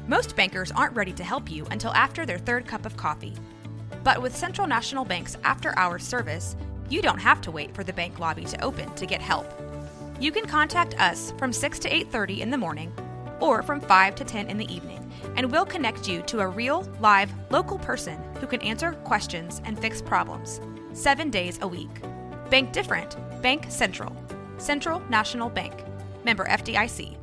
Most bankers aren't ready to help you until after their third cup of coffee. But with Central National Bank's after-hours service, you don't have to wait for the bank lobby to open to get help. You can contact us from 6 to 8:30 in the morning or from 5 to 10 in the evening, and we'll connect you to a real, live, local person who can answer questions and fix problems 7 days a week. Bank different. Bank Central. Central National Bank. Member FDIC.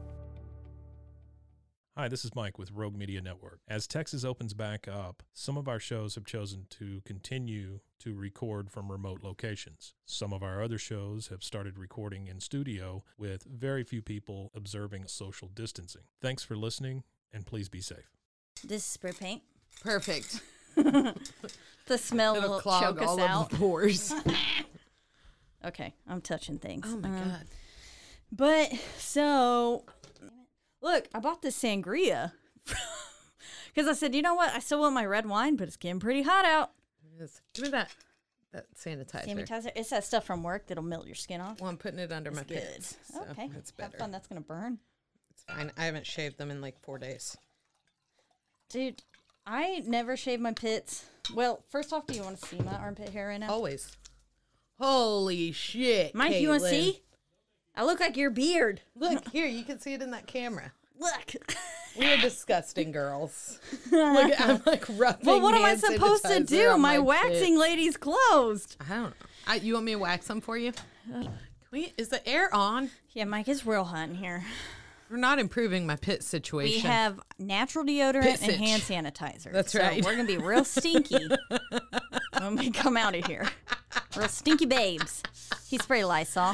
Hi, this is Mike with Rogue Media Network. As Texas opens back up, some of our shows have chosen to continue to record from remote locations. Some of our other shows have started recording in studio with very few people observing social distancing. Thanks for listening, and please be safe. This is spray paint. Perfect. The smell It'll will clog choke us all out. of the pores. Okay, I'm touching things. Oh my God. But, so, look, I bought this sangria. Because I said, you know what? I still want my red wine, but it's getting pretty hot out. Give me that sanitizer. Sanitizer. It's that stuff from work that'll melt your skin off. Well, I'm putting it under my Good. pits. So Okay. it's better. Have fun. That's going to burn. It's fine. I haven't shaved them in like 4 days. Dude, I never shave my pits. Well, first off, do you want to see my armpit hair right now? Always. Holy shit. Mike, you want to Caitlin. see? I look like your beard. Look, here, you can see it in that camera. Look. We are disgusting girls. Look, I'm like rubbing Well, what am I hand supposed to sanitizer do? on My my waxing pits. lady's closed. I don't know. You want me to wax them for you? Is the air on? Yeah, Mike, it's real hot in here. We're not improving my pit We situation. have natural deodorant and Pissage. hand sanitizer. That's so right. We're going to be real stinky when we come out of here. Real stinky babes. He sprayed Lysol.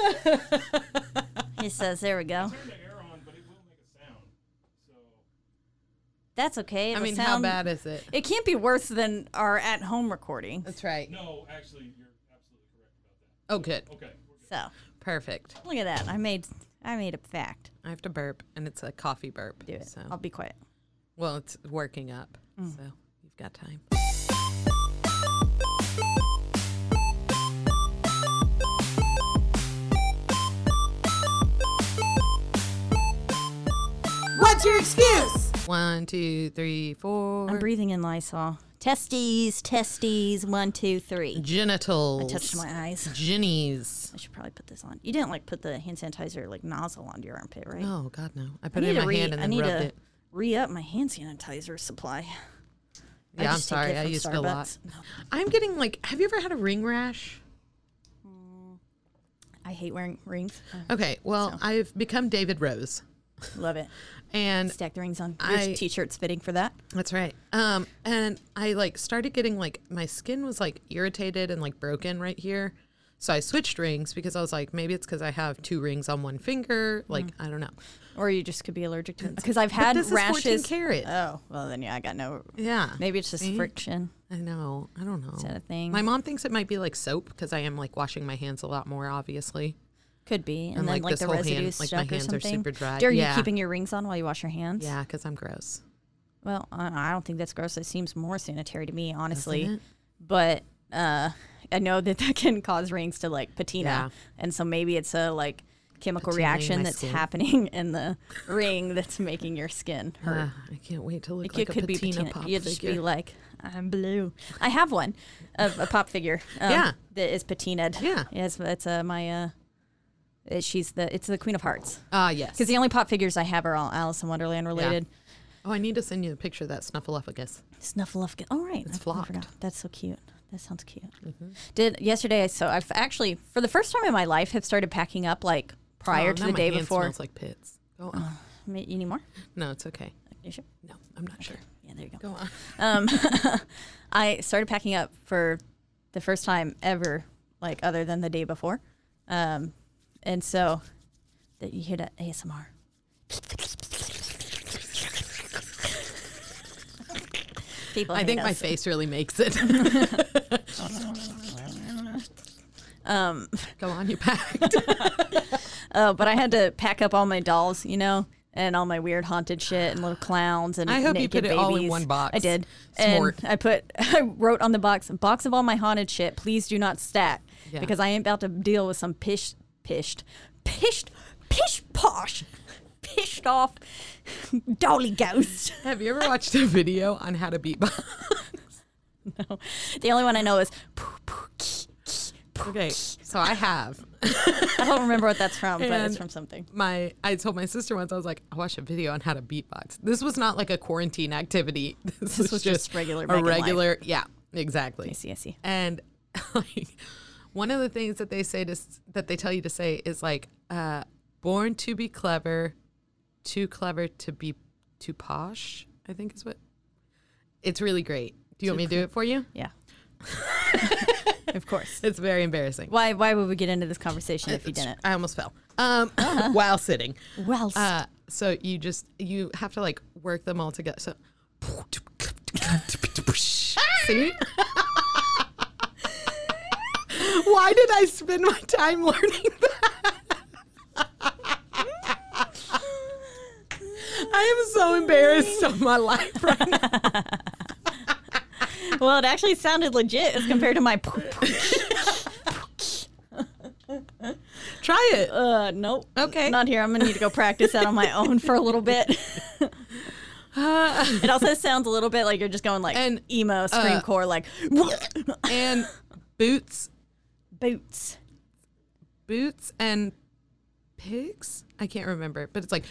He says, there we go. Turn the air on, but it will make a sound. So That's okay. I It'll mean, how sound- bad is it? It can't be worse than our at-home recording. That's right. no, actually, you're absolutely correct about that. Oh, good. Okay, we're good. So, Perfect. look at that. I made a fact. I have to burp, and it's a coffee burp. Do it. So. I'll be quiet. Well, it's working up, so you've got time. What's your excuse? 1, 2, 3, 4. I'm breathing in Lysol. Testes, 1, 2, 3. Genitals. I touched my eyes. Ginnies. I should probably put this on. You didn't put the hand sanitizer nozzle onto your armpit, right? Oh, God, no. I put it in my hand and then rubbed it. Re-up my hand sanitizer supply. Yeah, I'm just take sorry. it I from used a lot. Starbucks. No, I'm getting have you ever had a ring rash? I hate wearing rings. Okay, well, So. I've become David Rose. Love it. And Stack the rings on. Your t-shirt's fitting for that. that's right. And I started getting my skin was irritated and broken right here. So I switched rings because I was like, maybe it's because I have 2 rings on one finger. I don't know. Or you just could be allergic to it. Because I've But had this is 14 rashes. karat. Oh, well then, yeah, I got no. Yeah. Maybe it's just See? friction. I know. I don't know. Is that a thing? My mom thinks it might be soap because I am washing my hands a lot more, obviously. Could be. And And, then this the whole residue hand, stuck my or hands are something. super dry. Are you Yeah. keeping your rings on while you wash your hands? Yeah, because I'm gross. Well, I don't think that's gross. It seems more sanitary to me, honestly. Doesn't it? But I know that can cause rings to patina, Yeah. and so maybe it's a chemical Patinaing reaction my that's skin. happening in the ring that's making your skin hurt. I can't wait to look It like a could be patina patina. pop You'd just be figure. like, I'm blue. I have one, a pop figure. Yeah. that is patinaed. Yeah. Yes, it's my. It's the Queen of Hearts. Yes. Because the only pop figures I have are all Alice in Wonderland related. Oh, I need to send you a picture of that Snuffleupagus. Snuffleupagus. Oh, right. It's I flocked. forgot. That's so cute. That sounds cute. Did yesterday? I've actually, for the first time in my life, have started packing up prior to now the my day hand before. Smells like pits. Go on. You need more? No, it's okay. You sure? No, I'm not sure. Yeah, there you go. Go on. I started packing up for the first time ever, other than the day before, and so that you hear that ASMR. People I hate think my us. face really makes it. Go on, you packed. But I had to pack up all my dolls, and all my weird haunted shit and little clowns and I hope you naked put it all in babies. one box. I did. Smart. And I wrote on the box of all my haunted shit, please do not stack. Yeah. Because I ain't about to deal with some pish posh pissed off dolly ghost. Have you ever watched a video on how to beatbox? No. The only one I know is Okay, so I have. I don't remember what that's from, but it's And from something. I told my sister once, I was like, I watched a video on how to beatbox. This was not like a quarantine activity. This was just regular a Megan life. regular, yeah, exactly. I see. And like, one of the things that they say that they tell you to say is like, born to be clever, too clever to be too posh, I think is what. It's really great. Do you want me to do it for you? Yeah. Of course. It's very embarrassing. Why would we get into this conversation if you didn't? I almost fell while sitting. Well, So you have to like work them all together. So see? Why did I spend my time learning that? I am so embarrassed of my life right now. well, it actually sounded legit as compared to my Try it. nope. Okay. Not here. I'm going to need to go practice that on my own for a little bit. It also sounds a little bit like you're just going like And, emo, screamcore, like And boots and pigs. I can't remember, but it's like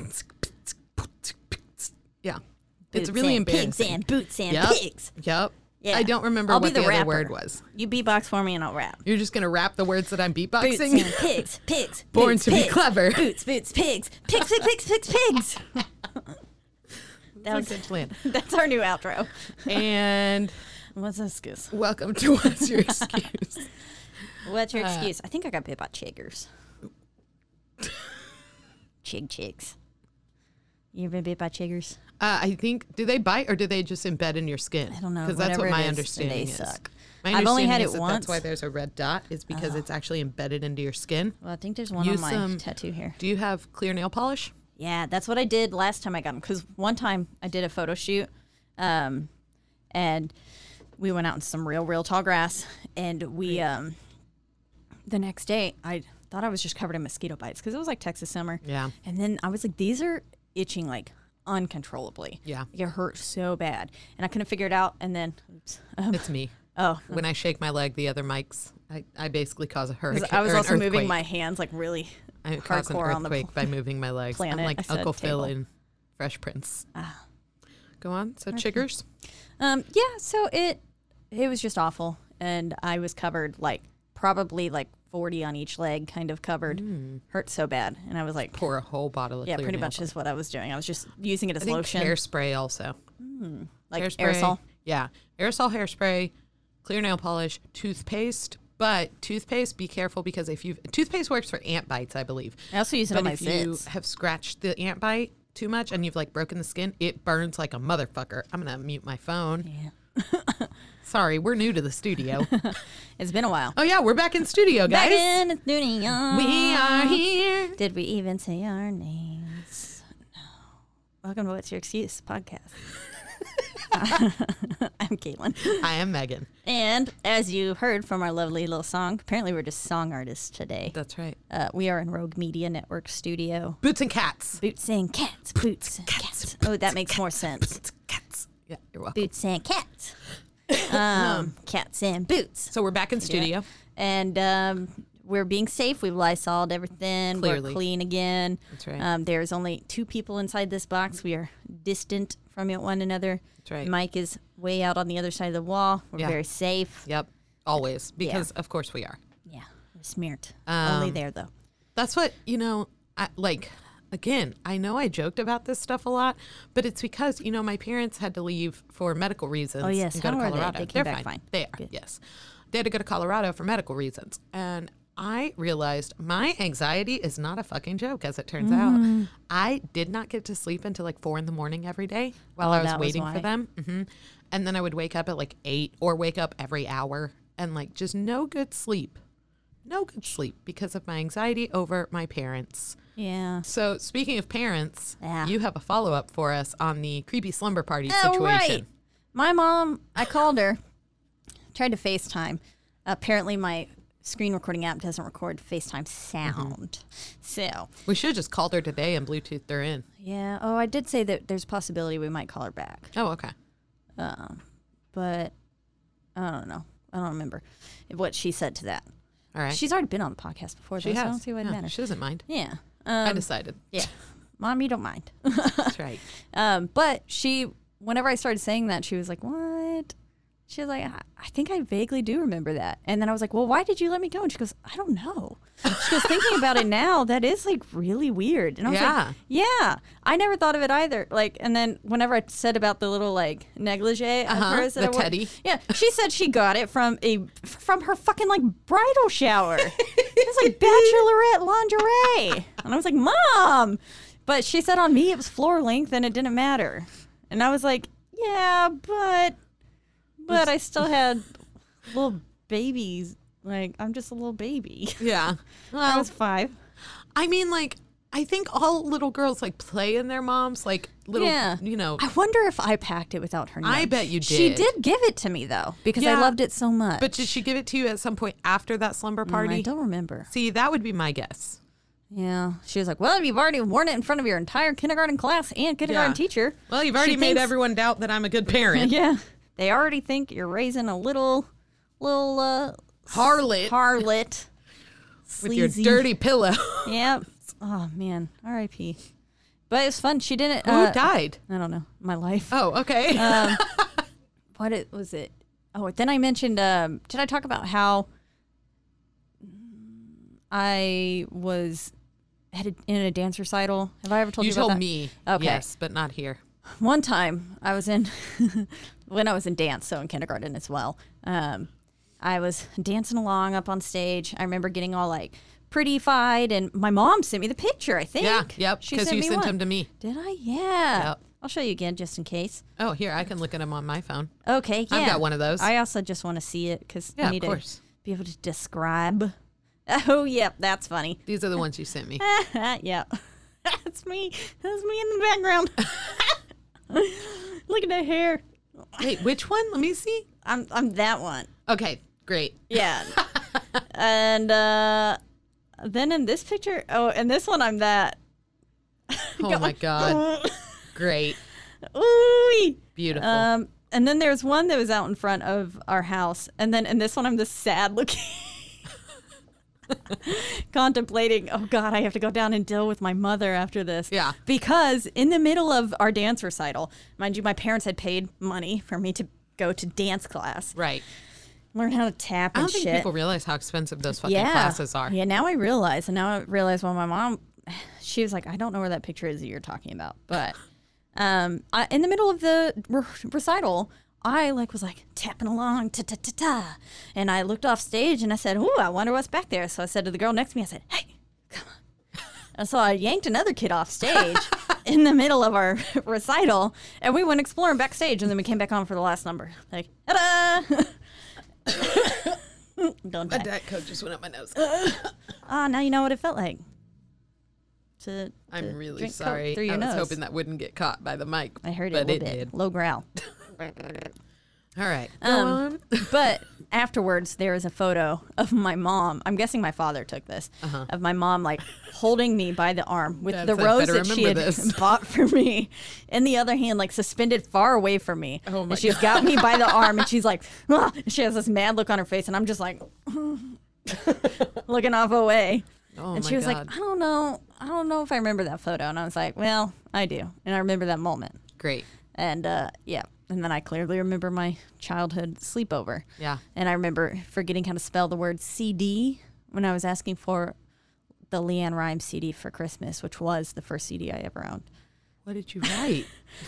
yeah. It's boots really and embarrassing. pigs and boots and Yep. pigs. Yep. Yeah. I don't remember I'll be what the the other rapper. word was. You beatbox for me and I'll rap. You're just gonna rap the words that I'm Boots beatboxing. and pigs. Born boots, to be pigs, clever. Boots, pigs. Pigs. That's a good plan. That's our new outro. And What's the excuse? welcome to What's Your Excuse? What's your excuse? I think I got bit by chiggers. Chicks. You ever been bit by chiggers? I think, do they bite or do they just embed in your skin? I don't know. Because that's what Whatever my it is, understanding they is. suck. My I've only had understanding it is that once. That's why there's a red dot, is because it's actually embedded into your skin. Well, I think there's one Use on my some- tattoo here. Do you have clear nail polish? Yeah, that's what I did last time I got them. Because one time I did a photo shoot, and we went out in some real tall grass, and we the next day I thought I was just covered in mosquito bites because it was like Texas summer. Yeah. And then I was like, these are itching like uncontrollably. Yeah. Like, it hurt so bad, and I couldn't figure it out. And then, oops. It's me. Oh, When I shake my leg, the other mics, I basically cause a hurricane. I was or an also moving earthquake. my hands like really I cause an hardcore on the earthquake by moving my legs. I'm planet. I like said Uncle Phil table. in Fresh Prince. Go on. So chiggers. Yeah, so it was just awful, and I was covered like probably like 40 on each leg, kind of covered. Hurt so bad, and I was like, Pour a whole bottle of yeah, clear pretty nail much polish. is what I was doing. I was just using it as I think lotion, hairspray also. like Hairspray. aerosol. Yeah. Aerosol hairspray, clear nail polish, toothpaste. But toothpaste, be careful because toothpaste works for ant bites, I believe. I also use it But on my if you zits. have scratched the ant bite too much and you've like broken the skin, it burns like a motherfucker. I'm gonna mute my phone. Yeah. Sorry, we're new to the studio. It's been a while. Oh yeah, we're back in studio, guys. Back in the studio. We are here. Did we even say our names? No. Welcome to What's Your Excuse podcast. I'm Caitlin. I am Megan. And as you heard from our lovely little song, apparently we're just song artists today. That's right. We are in Rogue Media Network studio. Boots and cats. Boots and cats. Boots and cats. Oh, that makes more sense. Boots and cats. Yeah, you're welcome. Boots and cats. Cats and boots. So we're back in studio. And we're being safe. We've Lysol'd everything. Clearly. We're clean again. That's right. There's only 2 people inside this box. We are distant from one another. That's right. Mike is way out on the other side of the wall. We're Yeah. very safe. Yep. Always. Because of course we are. Yeah, we're smeared. Only there, though. That's what, again, I know I joked about this stuff a lot, but it's because, my parents had to leave for medical reasons. Oh, yes. And go to How are they? Colorado. They came They're back fine. They are, Good. yes. They had to go to Colorado for medical reasons. And I realized my anxiety is not a fucking joke, as it turns out. I did not get to sleep until like 4 a.m. every day while I was that was waiting why. for them. And then I would wake up at like 8 or wake up every hour and like just no good sleep. No good sleep because of my anxiety over my parents. Yeah. So speaking of parents, Yeah. you have a follow-up for us on the creepy slumber party Oh, situation. right. My mom, I called her, tried to FaceTime. Apparently my screen recording app doesn't record FaceTime sound. So We should have just called her today and Bluetoothed her in. yeah. Oh, I did say that there's a possibility we might call her back. Oh, okay. But I don't know. I don't remember what she said to that. All right. She's already been on the podcast before, She though, so I has. don't see why it Yeah, matters. She doesn't mind. Yeah. I decided. Yeah. Mom, you don't mind. That's right. But whenever I started saying that, she was like, what? She was like, I think I vaguely do remember that. And then I was like, well, why did you let me go? And she goes, I don't know. She goes, thinking about it now, that is like really weird. And I was like, yeah, I never thought of it either. Like, and then whenever I said about the little like negligee of hers, that the I wore- teddy. yeah, she said she got it from her fucking like bridal shower. It was like bachelorette lingerie. And I was like, Mom. But she said on me it was floor length and it didn't matter. And I was like, yeah, but I still had little babies. Like, I'm just a little baby. Yeah. I Well, was 5. I mean, like, I think all little girls like play in their moms, like little, Yeah. you know. I wonder if I packed it without her knowing. I bet you She did. did give it to me, though, because I Yeah. loved it so much. But did she give it to you at some point after that slumber party? I don't remember. See, that would be my guess. Yeah. She was like, well, you've already worn it in front of your entire kindergarten class and kindergarten Yeah. teacher. Well, you've already She made thinks- everyone doubt that I'm a good parent. Yeah. They already think you're raising a little Harlot harlot. with your Sleazy. dirty pillow. Yep. Oh, man. R.I.P. But it was fun. She didn't. Who died? I don't know. My life. Oh, okay. Was it? Oh, then I mentioned, did I talk about how I was headed in a dance recital? Have I ever told you, you about told that? me. Okay. Yes, but not here. One time I was in, when I was in dance, so in kindergarten as well, I was dancing along up on stage. I remember getting all like pretty-fied, and my mom sent me the picture, I think. Yeah, yep, She because you me sent one. him to me. Did I? Yeah. Yep. I'll show you again just in case. Oh, here, I can look at him on my phone. Okay, yeah. I've got one of those. I also just want to see it because Yeah, I of need course. to be able to describe. Oh, yep, that's funny. These are the ones you sent me. Yeah. That's me. That's me in the background. Look at the hair. Wait, which one? Let me see. I'm that one. Okay, great. Yeah. And then in this picture, and this one I'm that. Oh my God. Great. Ooh. Beautiful. And then there's one that was out in front of our house, and then in this one I'm the sad looking. Contemplating, oh God, I have to go down and deal with my mother after this. Yeah. Because in the middle of our dance recital, mind you, my parents had paid money for me to go to dance class, right. learn how to tap I and don't think shit. people realize how expensive those fucking classes are. Yeah, now I realize. And now I realize when my mom, she was like, I don't know where that picture is that you're talking about. But in the middle of the recital, I was tapping along, ta-ta-ta-ta. And I looked off stage and I said, ooh, I wonder what's back there. So I said to the girl next to me, I said, hey, come on. And so I yanked another kid off stage in the middle of our recital. And we went exploring backstage. And then we came back on for the last number. Like, ta-da! Don't My die. Diet Coke just went up my nose. Now you know what it felt like. I'm really drink Coke sorry. through your I was nose. hoping that wouldn't get caught by the mic. I heard it but a little it bit. did. Low growl. All right. Go on. But afterwards, there is a photo of my mom. I'm guessing my father took this. Of my mom, holding me by the arm with Dad the said, rose "Better that she had remember this." bought for me. In the other hand, suspended far away from me. Oh, my and she's got me by the arm, and she's like, ah! She has this mad look on her face, and I'm just looking off away. Oh And my she was God. like, I don't know if I remember that photo. And I was like, well, I do. And I remember that moment. Great. And yeah. And then I clearly remember my childhood sleepover. Yeah. And I remember forgetting how to spell the word CD when I was asking for the Leanne Rimes CD for Christmas, which was the first CD I ever owned. What did you write?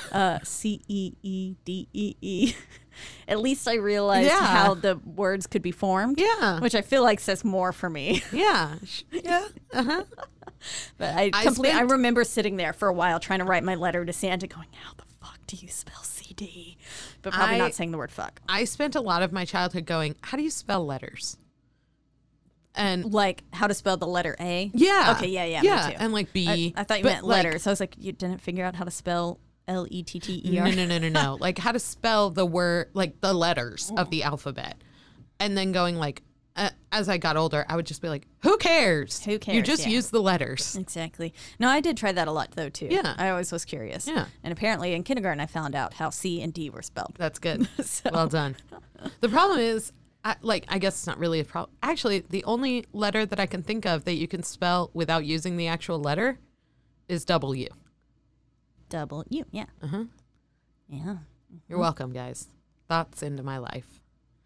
CEEDEE. At least I realized Yeah. how the words could be formed. Yeah. Which I feel like says more for me. Yeah. Yeah. Uh-huh. But I spent- remember sitting there for a while trying to write my letter to Santa going, how the fuck do you spell CD? But probably I- not saying the word fuck. I spent a lot of my childhood going, how do you spell letters? And Like how to spell the letter A? yeah. Okay, yeah, Yeah. me too. And B. I thought you but, meant letters. I was like, you didn't figure out how to spell Letteer? No. Like how to spell the word, like the letters of the alphabet. And then going as I got older, I would just be like, who cares? Who cares? You just Yeah. use the letters. Exactly. No, I did try that a lot, though, too. Yeah. I always was curious. Yeah. And apparently in kindergarten, I found out how C and D were spelled. That's good. Well done. The problem is, I guess it's not really a problem. Actually, the only letter that I can think of that you can spell without using the actual letter is W. W. Yeah. Uh-huh. Yeah. You're welcome, guys. Thoughts into my life.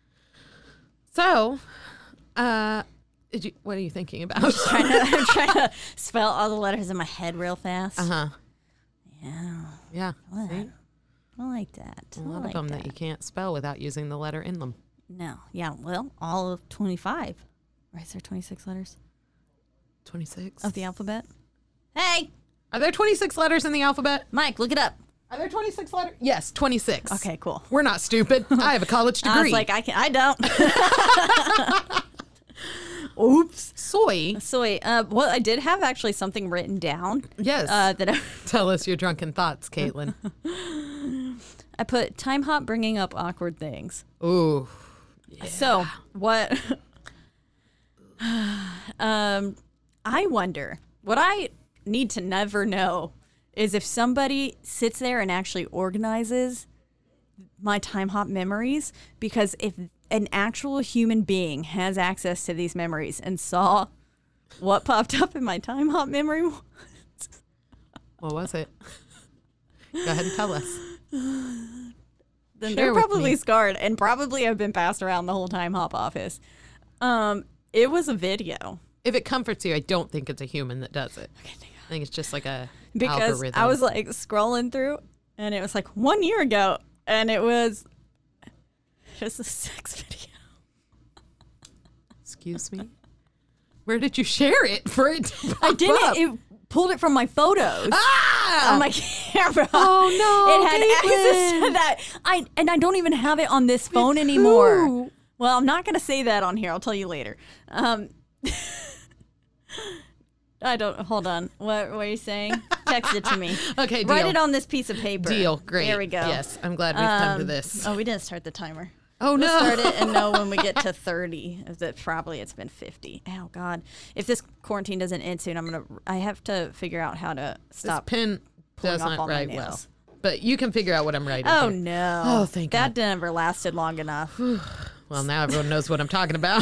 So, what are you thinking about? I'm trying to spell all the letters in my head real fast. Uh-huh. Yeah. Yeah. Well, See? I like that. A I lot like of them that you can't spell without using the letter in them. No. Yeah. Well, all of 25. Right? Is there 26 letters 26. of the alphabet? Hey, Are there 26 letters in the alphabet? Mike, look it up. Are there 26 letters? Yes, 26. Okay, cool. We're not stupid. I have a college degree. I was like, I don't. Oops. Soy. So, well, I did have actually something written down. Yes. That Tell us your drunken thoughts, Caitlin. I put time hop bringing up awkward things. Ooh. So what? I wonder. What I need to never know is if somebody sits there and actually organizes my time hop memories, because if an actual human being has access to these memories and saw what popped up in my time hop memory, What was it? Go ahead and tell us. then Share they're with probably me. scarred and probably have been passed around the whole time hop office. It was a video. If it comforts you, I don't think it's a human that does it. I think it's just like a Because algorithm. I was like scrolling through and it was like 1 year ago and it was just a sex video. Excuse me? Where did you share it for it to I pop didn't. up? It pulled it from my photos Ah! on my camera. Oh, no, It had access Caitlin. to that. I don't even have it on this phone anymore. who? Well, I'm not going to say that on here. I'll tell you later. I don't. Hold on. What were you saying? Text it to me. Okay, Write deal. it on this piece of paper. Deal. Great. There we go. Yes, I'm glad we've come to this. Oh, we didn't start the timer. Oh, We'll no. start it and know when we get to 30. Probably it's been 50. Oh God! If this quarantine doesn't end soon, I have to figure out how to This stop. pen pulling does off not all my write well. nails. But you can figure out what I'm writing. Oh here. no! Oh, thank that God. never lasted long enough. Well, now everyone knows what I'm talking about.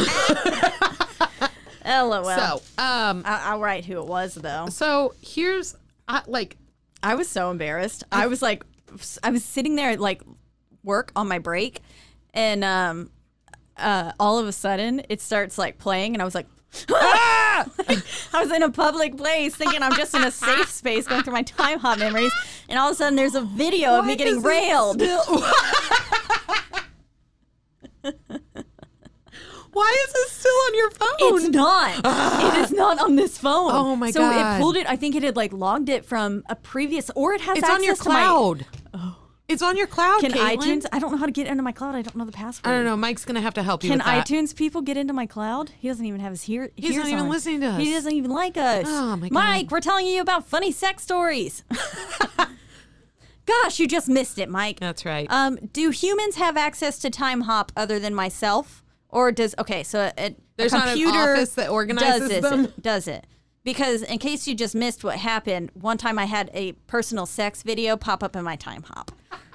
LOL. So, I'll write who it was though. so here's I was so embarrassed. I was sitting there at like work on my break, and all of a sudden it starts like playing, and I was like, ah! I was in a public place thinking I'm just in a safe space going through my time hop memories, and all of a sudden there's a video of me getting railed. Why is this still on your phone? It's not. It is not on this phone. Oh, my so God. it pulled it. I think it had like logged it from a previous, or it has It's access on your to my. cloud. It's on your cloud, Can Caitlin. iTunes? I don't know how to get into my cloud. I don't know the password. I don't know. Mike's gonna have to help you Can with that. iTunes people get into my cloud? He doesn't even have his He's ears not even on. listening to us. He doesn't even like us. Oh, my God. Mike, we're telling you about funny sex stories. Gosh, you just missed it, Mike. That's right. Do humans have access to time hop other than myself, or does There's a not an computer office that organizes them? Does it? Because in case you just missed what happened, one time I had a personal sex video pop up in my time hop.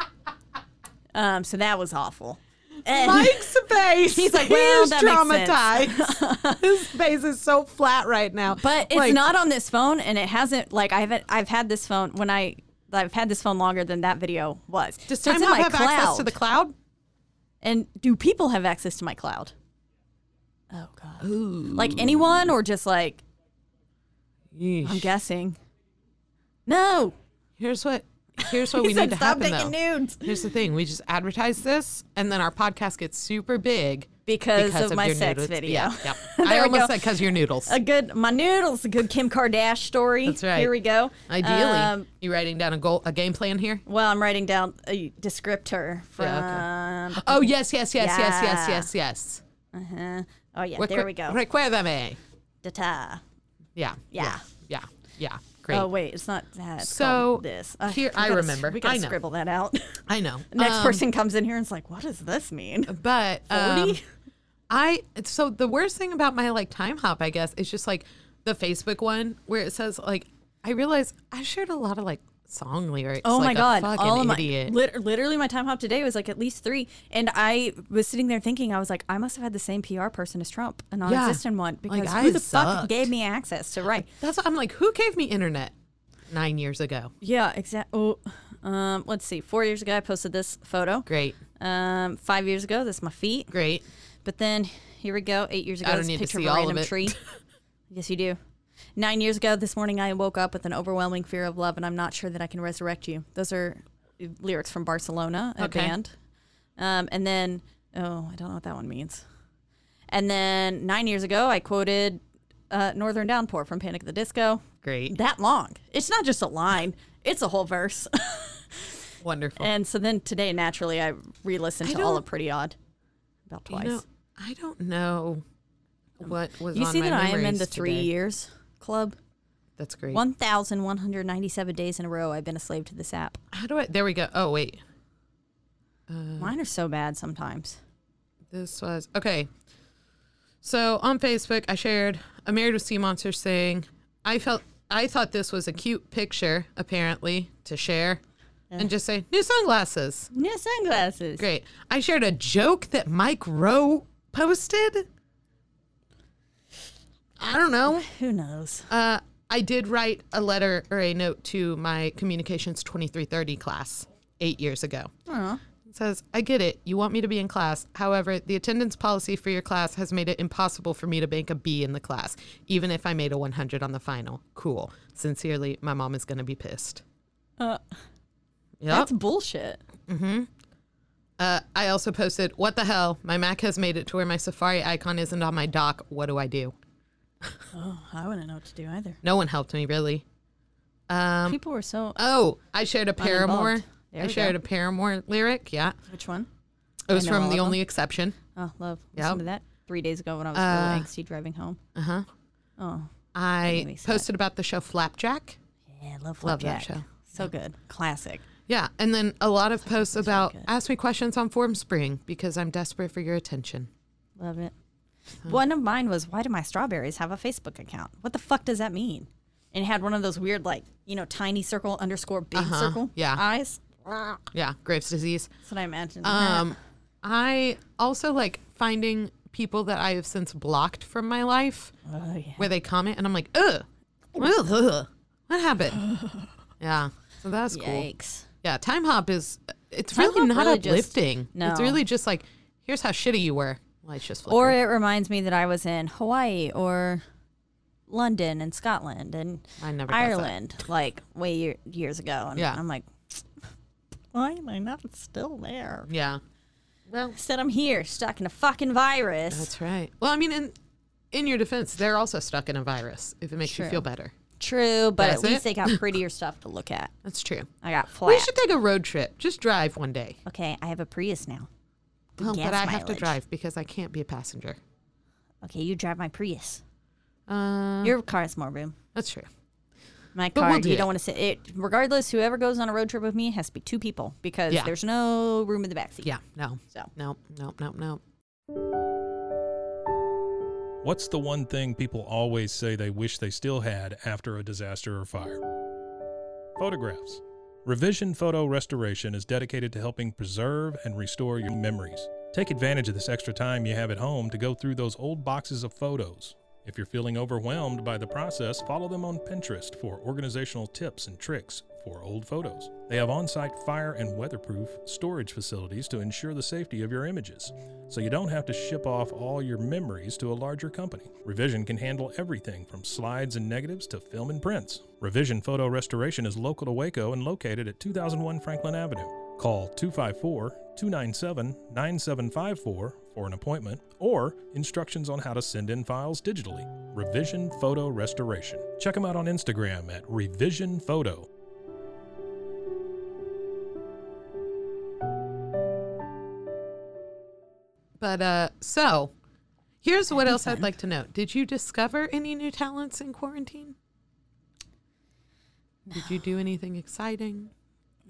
So that was awful. And Mike's face. He's like, he well, is that makes traumatized. His face is so flat right now. But it's Like, not on this phone, and it hasn't. Like I've had this phone I've had this phone longer than that video was. Does So it's Time in Hop my have access cloud. to the cloud? And do people have access to my cloud? Oh God. Ooh. Like anyone, or just like Yeesh. I'm guessing. No. Here's what He we said, need to stop happen taking though. nudes. Here's the thing: we just advertise this, and then our podcast gets super big Because of my your sex noodles. video. Yeah, yeah. There I we almost go. said because your noodles. My noodles, a good Kim Kardashian story. That's right. Here we go. Ideally, you writing down a game plan here? Well, I'm writing down a descriptor from. Yeah, Oh yes. Yeah. Oh yeah, there we go. Recuérdame. Da-ta. Yeah. Yeah. Yeah. Great. Oh wait, it's not that. It's So, called this. here- we I gotta- remember. We gotta I know. scribble that out. I know. Next person comes in here and is like, "What does this mean?" But 40? So the worst thing about my like time hop, I guess, is just like the Facebook one where it says like, I realize I shared a lot of like song lyrics. Oh like my God. a fucking All of my, idiot. literally my time hop today was like at least 3. And I was sitting there thinking, I was like, I must have had the same PR person as Trump, a non-existent one, because Like, who I the fuck sucked. gave me access to write? That's what I'm like, who gave me internet 9 years ago? Yeah, exactly. Let's see. 4 years ago, I posted this photo. Great. 5 years ago, this is my feet. Great. But then here we go. 8 years ago, I don't this need to picture see of a all of random it. tree. Yes, you do. 9 years ago, this morning, I woke up with an overwhelming fear of love, and I'm not sure that I can resurrect you. Those are lyrics from Barcelona, a Okay. band. And then, I don't know what that one means. And then 9 years ago, I quoted Northern Downpour from Panic at the Disco. Great. That long. It's not just a line. It's a whole verse. Wonderful. And so then today, naturally, I re-listened I to all don't- of Pretty Odd about twice. You know, I don't know what was You on see my that I am in memories the 3 today. years club? That's great. 1,197 days in a row I've been a slave to this app. How do I? There we go. Oh wait, Mine are so bad sometimes. this was okay. So on Facebook, I shared a Married with Sea Monsters saying, I thought this was a cute picture, apparently, to share, and just say new sunglasses. New sunglasses. Great. I shared a joke that Mike Rowe posted. I don't know. Who knows? I did write a letter or a note to my Communications 2330 class 8 years ago. Oh. It says, I get it. You want me to be in class. However, the attendance policy for your class has made it impossible for me to make a B in the class, even if I made a 100 on the final. Cool. Sincerely, my mom is going to be pissed. Yep. That's bullshit. I also posted, what the hell? My Mac has made it to where my Safari icon isn't on my dock. What do I do? Oh, I wouldn't know what to do either. No one helped me, really. People were so... Oh, I shared a Paramore. Uninvolved. There I we shared go. a Paramore lyric. Yeah. Which one? It was I know all from The of Only them. Exception. Oh, love. Yep. Listen to that 3 days ago when I was really angsty driving home. Uh-huh. Oh, made I me sad. posted about the show Flapjack. yeah, love Love that Flapjack. show. So good. Classic. Yeah, and then a lot of posts really about good. ask me questions on Formspring because I'm desperate for your attention. Love it. One of mine was, why do my strawberries have a Facebook account? What the fuck does that mean? And it had one of those weird, like, tiny circle _ big circle yeah. eyes. Yeah, Graves' disease. That's what I imagined. I also like finding people that I have since blocked from my life Oh, yeah. where they comment and I'm like, ugh, what happened? Yeah, so that's cool. Yikes. Yeah, Time Hop it's Time really Hop not really just- uplifting. no. It's really just like, here's how shitty you were. Lights just flicker. Or it reminds me that I was in Hawaii or London and Scotland and Mine never does that. Ireland, like way years ago. And Yeah. I'm like, why am I not still there? Yeah. Well, Instead, I'm here, stuck in a fucking virus. that's right. Well, I mean, in your defense, they're also stuck in a virus, if it makes you True. feel better. True, but That's at least it? they got prettier stuff to look at. That's true. I got We flat. should take a road trip. Just drive one day. Okay, I have a Prius now. Good Well, gas but I have to mileage. drive because I can't be a passenger. Okay, you drive my Prius. Uh, Your car has more room. that's true. My But car, we'll do you it. don't want to sit. It, regardless, whoever goes on a road trip with me has to be 2 people because Yeah. there's no room in the backseat. Yeah. No. So No. No. No. No. What's the one thing people always say they wish they still had after a disaster or fire? Photographs. Revision Photo Restoration is dedicated to helping preserve and restore your memories. Take advantage of this extra time you have at home to go through those old boxes of photos. If you're feeling overwhelmed by the process, follow them on Pinterest for organizational tips and tricks for old photos. They have on-site fire and weatherproof storage facilities to ensure the safety of your images, so you don't have to ship off all your memories to a larger company. Revision can handle everything from slides and negatives to film and prints. Revision Photo Restoration is local to Waco and located at 2001 Franklin Avenue. Call 254-297-9754 for an appointment or instructions on how to send in files digitally. Revision Photo Restoration. Check them out on Instagram at Revision Photo. But so here's what else I'd like to know. Did you discover any new talents in quarantine? Did you do anything exciting?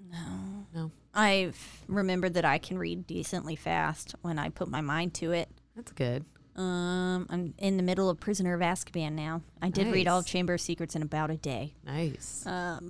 No. I've remembered that I can read decently fast when I put my mind to it. That's good. I'm in the middle of Prisoner of Azkaban now. I did read all of Chamber of Secrets in about a day. Nice.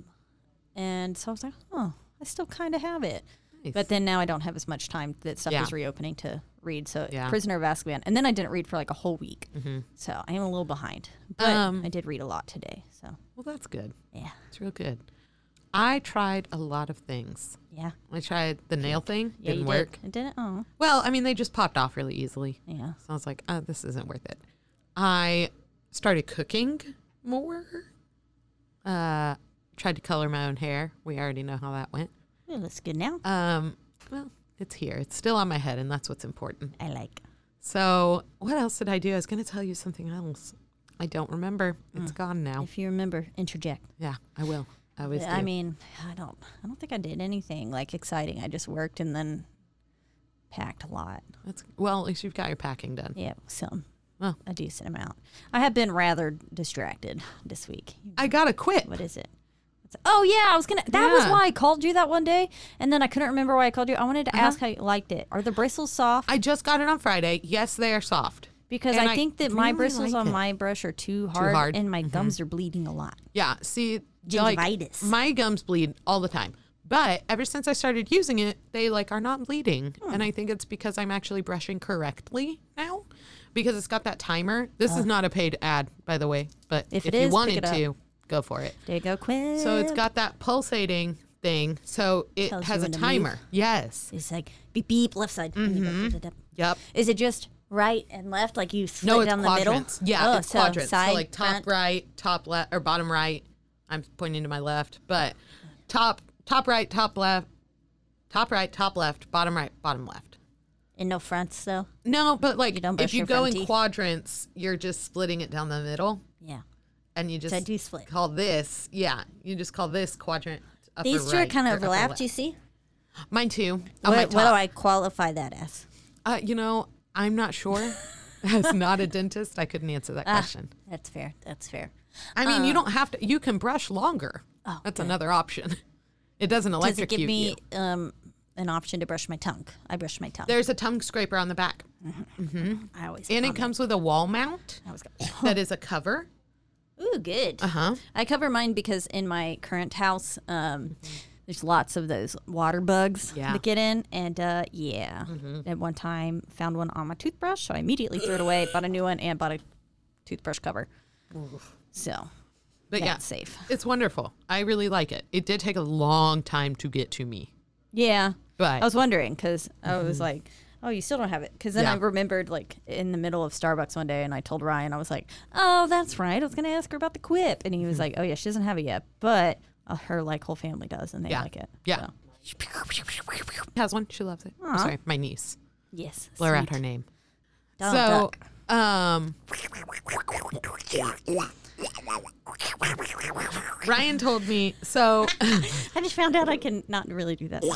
And so I was like, oh, I still kind of have it. Nice. But then now I don't have as much time that stuff is reopening to read. So Yeah. Prisoner of Azkaban. And then I didn't read for like a whole week. So I am a little behind. But I did read a lot today. So Well, that's good. yeah. It's real good. I tried a lot of things. Yeah. I tried the nail thing. Yeah, Didn't you work. Did. It didn't? Oh. Well, I mean, they just popped off really easily. Yeah. So I was like, this isn't worth it. I started cooking more. Tried to color my own hair. We already know how that went. It looks good now. Well, it's here. It's still on my head, and that's what's important. I like. So what else did I do? I was going to tell you something else. I don't remember. It's gone now. If you remember, interject. Yeah, I will. I always do. I mean, I don't think I did anything like exciting. I just worked and then packed a lot. Well, at least you've got your packing done. Yeah, some. Oh. A decent amount. I have been rather distracted this week. I got to quit. What is it? Oh yeah, I was gonna. That was Yeah. why I called you that one day, and then I couldn't remember why I called you. I wanted to ask how you liked it. Are the bristles soft? I just got it on Friday. Yes, they are soft. Because and I think that my really bristles like on it. my brush are too hard, and my gums are bleeding a lot. Yeah, see, Gingivitis. my gums bleed all the time. But ever since I started using it, they are not bleeding. And I think it's because I'm actually brushing correctly now. Because it's got that timer. This is not a paid ad, by the way. But If if it you is, pick wanted it up. to, go for it. There you go, Quinn. So it's got that pulsating thing. So it Tells has you a when to timer. move. Yes. It's like beep beep left side. Yep. Is it just right and left, like you split No, it's down quadrants. the middle? Yeah, Oh, it's so quadrants. Side, So like top front. right, top left, or bottom right. I'm pointing to my left, but top right, top left, top right, top left, bottom right, bottom left. And no fronts though. No, but like You don't brush if you your go front in teeth? quadrants, you're just splitting it down the middle, Yeah. and you just I do split. call this. Yeah, you just call this quadrant. Upper These two are right kind or of upper overlapped. left. You see? Mine too. On my What do top. I qualify that as? I'm not sure. As not a dentist, I couldn't answer that question. That's fair. That's fair. I mean, you don't have to. You can brush longer. Oh, That's good. another option. It doesn't Does it electrocute give me you. an option to brush my tongue? I brush my tongue. There's a tongue scraper on the back, I always and it comment. comes with a wall mount I always go, that is a cover. ooh, good. Uh-huh. I cover mine because in my current house, there's lots of those water bugs Yeah. that get in. And at one time found one on my toothbrush. So I immediately threw it away, bought a new one, and bought a toothbrush cover. So But that's yeah, safe. it's wonderful. I really like it. It did take a long time to get to me, Yeah. but I was wondering because I was like, oh, you still don't have it. Because then I Yeah. remembered like in the middle of Starbucks one day and I told Ryan, I was like, oh, that's right. I was going to ask her about the Quip. And he was like, oh, yeah, she doesn't have it yet. But her like whole family does and they Yeah. like it. Yeah. So, has one. She loves it. I'm sorry, my niece. yes. Blur out sweet. her name. Donald So, Duck. Ryan told me. So, I just found out I can not really do that.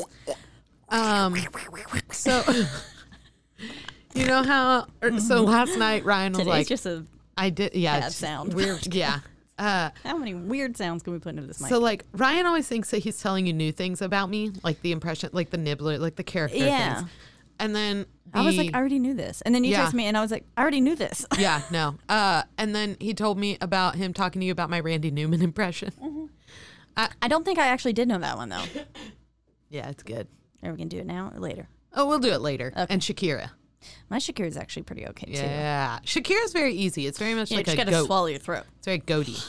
so you know how? So last night Ryan was Today's like, just a I did. Yeah, bad it's sound. Weird. Yeah. how many weird sounds can we put into this mic? So like Ryan always thinks that he's telling you new things about me, like the impression, like the nibbler, like the character Yeah. things. And then I was like, I already knew this. And then you Yeah. texted me and I was like, I already knew this. yeah, no. And then he told me about him talking to you about my Randy Newman impression. I don't think I actually did know that one though. Yeah, it's good. Are we going to do it now or later? Oh, we'll do it later. And Shakira. My Shakira is actually pretty okay too. Yeah. Shakira's very easy. It's very much You like just a gotta goat. swallow your throat. It's very goaty.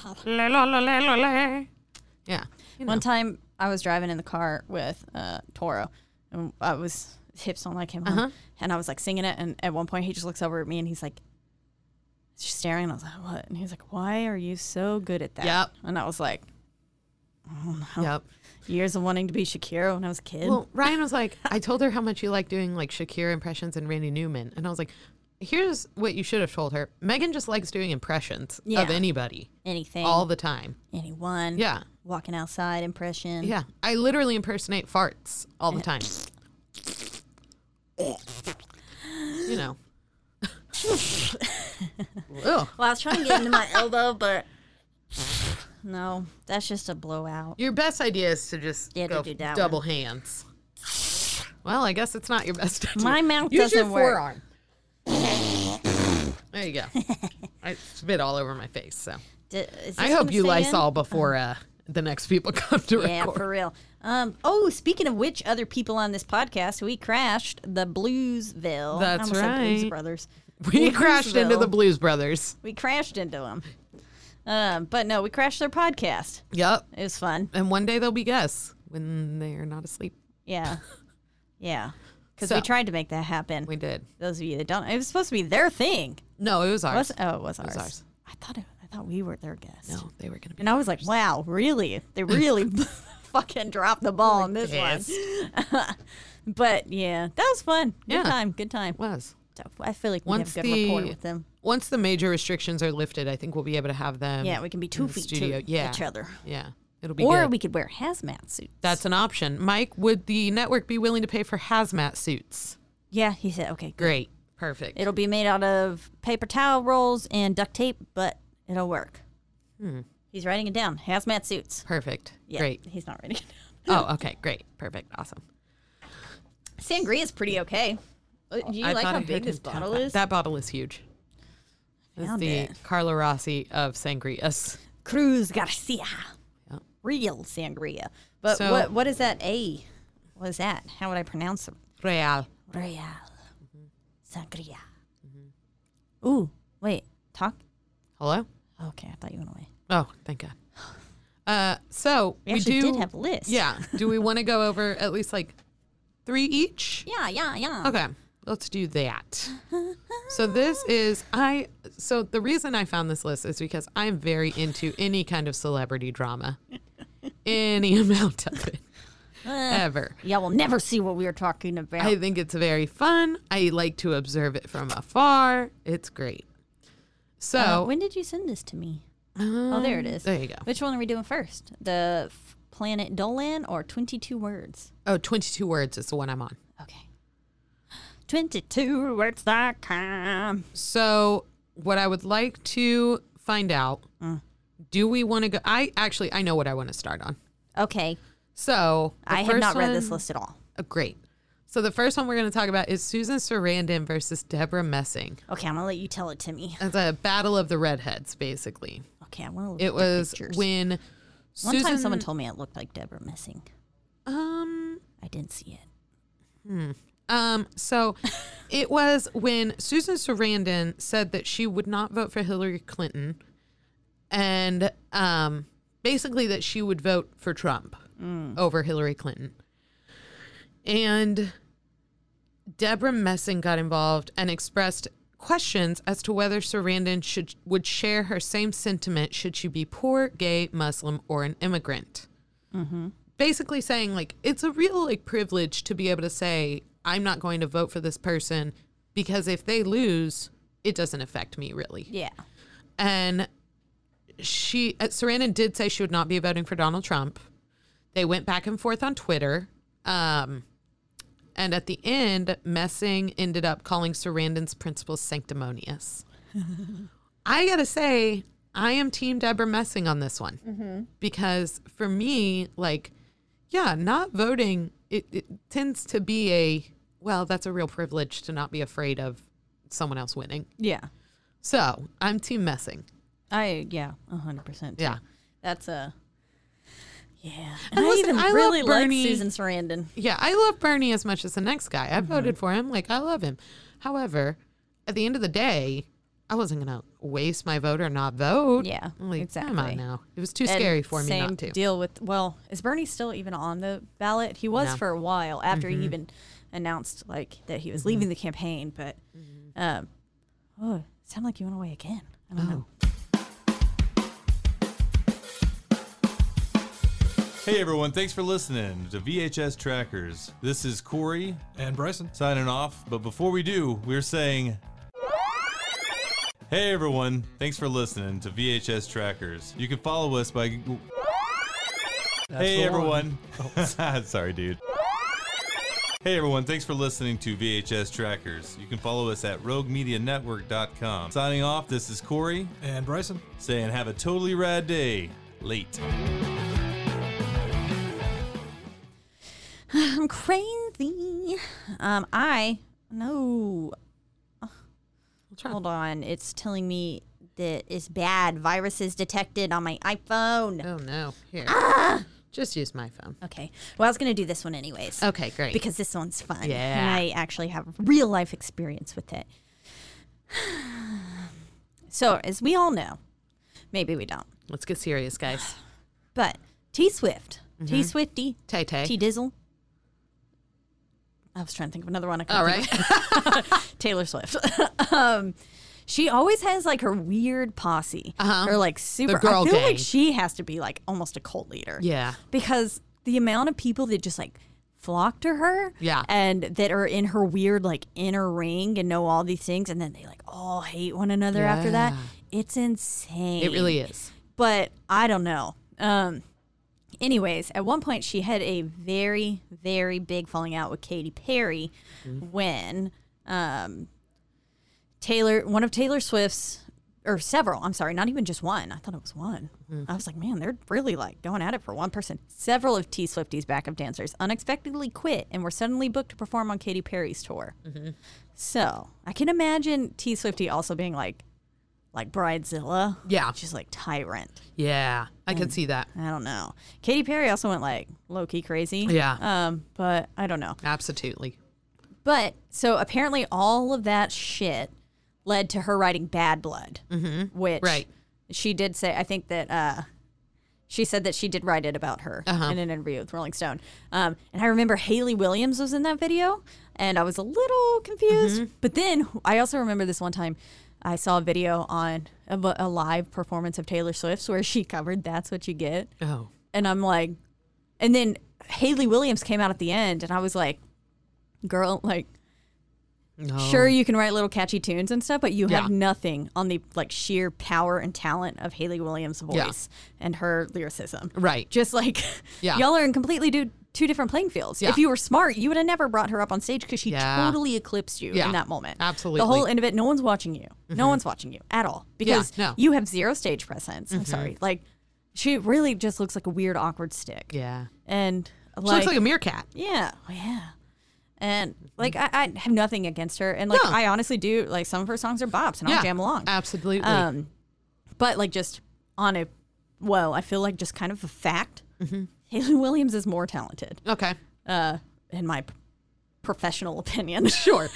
Yeah. You know. One time I was driving in the car with Toro, and I was hips on like him, and I was like singing it, and at one point he just looks over at me and he's like, just staring, and I was like, what? And he was like, why are you so good at that? Yep. And I was like, oh, Yep. years of wanting to be Shakira when I was a kid. Well, Ryan was like, I told her how much you like doing like Shakira impressions and Randy Newman. And I was like, here's what you should have told her. Megan just likes doing impressions Yeah. of anybody Anything, all the time. anyone, Yeah. walking outside impression. Yeah. I literally impersonate farts all the time. You know. Ugh. Well, I was trying to get into my elbow, but no, that's just a blowout. Your best idea is to just Yeah, to go do that double one. hands. Well, I guess it's not your best idea. My mouth Use your doesn't work. forearm. There you go. I spit all over my face, so. Is this I hope gonna you stay in? Lysol before the next people come to Yeah, record. for real. Speaking of which, other people on this podcast, we crashed the Bluesville. That's I almost said Blues right. Brothers. We crashed into the Bluesville. Blues Brothers. We crashed into them. But no, we crashed their podcast. Yep. It was fun. And one day they'll be guests when they're not asleep. Yeah. Yeah. Because So- we tried to make that happen. We did. Those of you that don't, it was supposed to be their thing. No, it was ours. It was ours. ours. I thought we were their guests. No, they were going to be. And I was like, wow, really? They really fucking dropped the ball on this Yes. one. But yeah, that was fun. Yeah. Good time. Was. So I feel like we Once have a good rapport with them. Once the major restrictions are lifted, I think we'll be able to have them. Yeah, we can be in 2 the feet studio. to Yeah. each other. Yeah. It'll be Or good. we could wear hazmat suits. That's an option. Mike, would the network be willing to pay for hazmat suits? Yeah, he said, okay, good. Great. Perfect. It'll be made out of paper towel rolls and duct tape, but it'll work. He's writing it down. Hazmat suits. Perfect. Yeah, Great. he's not writing it down. Oh, okay. Great. Perfect. Awesome. Sangria's pretty okay. Do you I like thought how I big heard this him talk bottle about- is? That bottle is huge. It's Found the it. Carlo Rossi of sangrias. Cruz Garcia. Yeah. Real sangria. But So- what is that A? What is that? How would I pronounce it? Real. Real. Sangria. Ooh, wait. Talk? Hello? Okay, I thought you went away. Oh, thank God. So We we actually do did have a list. Yeah. Do we want to go over at least like 3 each? Yeah. Okay, let's do that. So this is so the reason I found this list is because I'm very into any kind of celebrity drama. Any amount of it. Ever. Y'all will never see what we were talking about. I think it's very fun. I like to observe it from afar. It's great. So when did you send this to me? Oh, there it is. there you go. Which one are we doing first? The Planet Dolan or 22 Words? Oh, 22 words is the one I'm on. Okay. 22words.com. So what I would like to find out, do we want to go? I know what I want to start on. Okay. So the I have not first read this one- list at all. Great. So the first one we're going to talk about is Susan Sarandon versus Deborah Messing. Okay, I'm going to let you tell it to me. It's a battle of the redheads, basically. Okay, I want to look It at the was pictures. when One Susan, time someone told me it looked like Deborah Messing. um I didn't see it. so it was when Susan Sarandon said that she would not vote for Hillary Clinton, and basically that she would vote for Trump over Hillary Clinton. And Deborah Messing got involved and expressed questions as to whether Sarandon would share her same sentiment should she be poor, gay, Muslim, or an immigrant. Basically saying, like, it's a real, like, privilege to be able to say, I'm not going to vote for this person because if they lose, it doesn't affect me, really. Yeah. And Sarandon did say she would not be voting for Donald Trump. They went back and forth on Twitter. And at the end, Messing ended up calling Sarandon's principles sanctimonious. I got to say, I am Team Deborah Messing on this one. Because for me, like, yeah, not voting, it tends to be that's a real privilege to not be afraid of someone else winning. Yeah. So I'm Team Messing. 100%. Yeah. That's a... Yeah. And And I listen, even I love really like Bernie. Susan Sarandon. Yeah, I love Bernie as much as the next guy. I voted for him. Like, I love him. However, at the end of the day, I wasn't going to waste my vote or not vote. Yeah, Like, exactly. Come on now. It was too And scary for me same not to. deal with, is Bernie still even on the ballot? He was No. for a while after he even announced like that he was leaving the campaign, but it sounded like you went away again. I don't know. Hey everyone, thanks for listening to VHS Trackers. This is Corey And Bryson. signing off, but before we do, we're saying... Hey everyone, thanks for listening to VHS Trackers. You can follow us by... Hey the one. everyone. Sorry, dude. Hey everyone, thanks for listening to VHS Trackers. You can follow us at roguemedianetwork.com. Signing off, this is Corey And Bryson. saying have a totally rad day. Late. I'm crazy. I know. Hold on. It's telling me that it's bad. Viruses detected on my iPhone. Oh, no. Here. Just use my phone. Okay. Well, I was going to do this one anyways. Okay, great. Because this one's fun. Yeah. And I actually have real life experience with it. So, as we all know, maybe we don't, Let's get serious, guys. but T Swift, T Swifty, Tay-Tay. T Dizzle. I was trying to think of another one. I couldn't All think right. of. Taylor Swift. She always has like her weird posse. Her like super. girl I feel gang. like she has to be like almost a cult leader. Yeah. Because the amount of people that just like flock to her. Yeah. And that are in her weird like inner ring and know all these things, and then they like all hate one another after that. Yeah. It's insane. It really is. But I don't know. Anyways, at one point she had a very, very big falling out with Katy Perry when one of Taylor Swift's, or several, I'm sorry, not even just one. I thought it was one. I was like, man, they're really like going at it for one person. Several of T Swifty's backup dancers unexpectedly quit and were suddenly booked to perform on Katy Perry's tour. So I can imagine T Swifty also being like Bridezilla. Yeah. Just like tyrant. Yeah. I can see that. I don't know. Katy Perry also went like low-key crazy. Yeah. But I don't know. Absolutely. But so apparently all of that shit led to her writing Bad Blood, which Right. she did say, I think that she said that she did write it about her in an interview with Rolling Stone. And I remember Hayley Williams was in that video, and I was a little confused. But then I also remember this one time I saw a video on a live performance of Taylor Swift's where she covered That's What You Get. Oh. And I'm like, and then Hayley Williams came out at the end, and I was like, girl, like, No. sure you can write little catchy tunes and stuff, but you have Yeah. nothing on the like sheer power and talent of Hayley Williams' voice and her lyricism. Right. Just like, Yeah. y'all are in completely two different playing fields. Yeah. If you were smart, you would have never brought her up on stage because she Yeah. totally eclipsed you Yeah. in that moment. Absolutely. The whole end of it, no one's watching you. No one's watching you at all because no. you have zero stage presence. I'm sorry. Like, she really just looks like a weird, awkward stick. Yeah. And She looks like a meerkat. yeah, and like I have nothing against her, and like No. I honestly do like some of her songs are bops, and I'll jam along. Absolutely. But like just on a, well, I feel like just kind of a fact. Hayley Williams is more talented, Okay. in my professional opinion. Sure.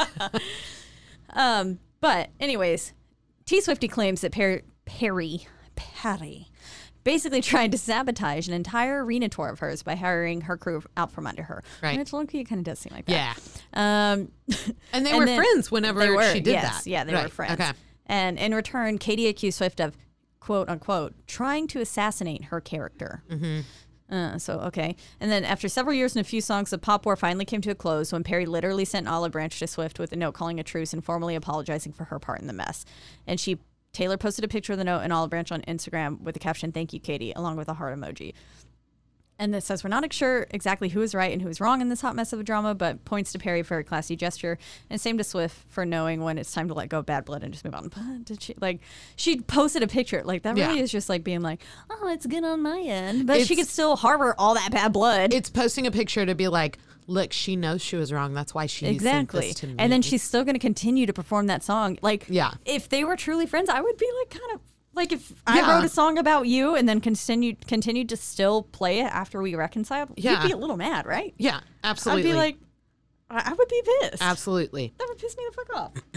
But anyways, T Swifty claims that Perry basically tried to sabotage an entire arena tour of hers by hiring her crew out from under her. Right. Which low-key it kind of does seem like that. Yeah. And And they were then friends whenever they were, she did yes, that. Yeah, they were Right. friends. Okay. And in return, Katy accused Swift of, quote unquote, trying to assassinate her character. So, okay. And then after several years and a few songs, the pop war finally came to a close when Perry literally sent an olive branch to Swift with a note calling a truce and formally apologizing for her part in the mess. And Taylor posted a picture of the note and olive branch on Instagram with the caption, "Thank you, Katy," along with a heart emoji. And this says, we're not sure exactly who is right and who is wrong in this hot mess of a drama, but points to Perry for a classy gesture, and same to Swift for knowing when it's time to let go of Bad Blood and just move on. But did she posted a picture. Like, that really Yeah. is just like being like, oh, it's good on my end. But she It's- could still harbor all that bad blood. It's posting a picture to be like, look, she knows she was wrong. That's why she Exactly. sent this to me. And then she's still going to continue to perform that song. Like, Yeah. if they were truly friends, I would be like kind of like if Yeah. I wrote a song about you and then continued to still play it after we reconciled, Yeah. you'd be a little mad, right? Yeah, absolutely. I'd be like, I would be pissed. Absolutely. That would piss me the fuck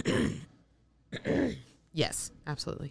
off. Yes, absolutely.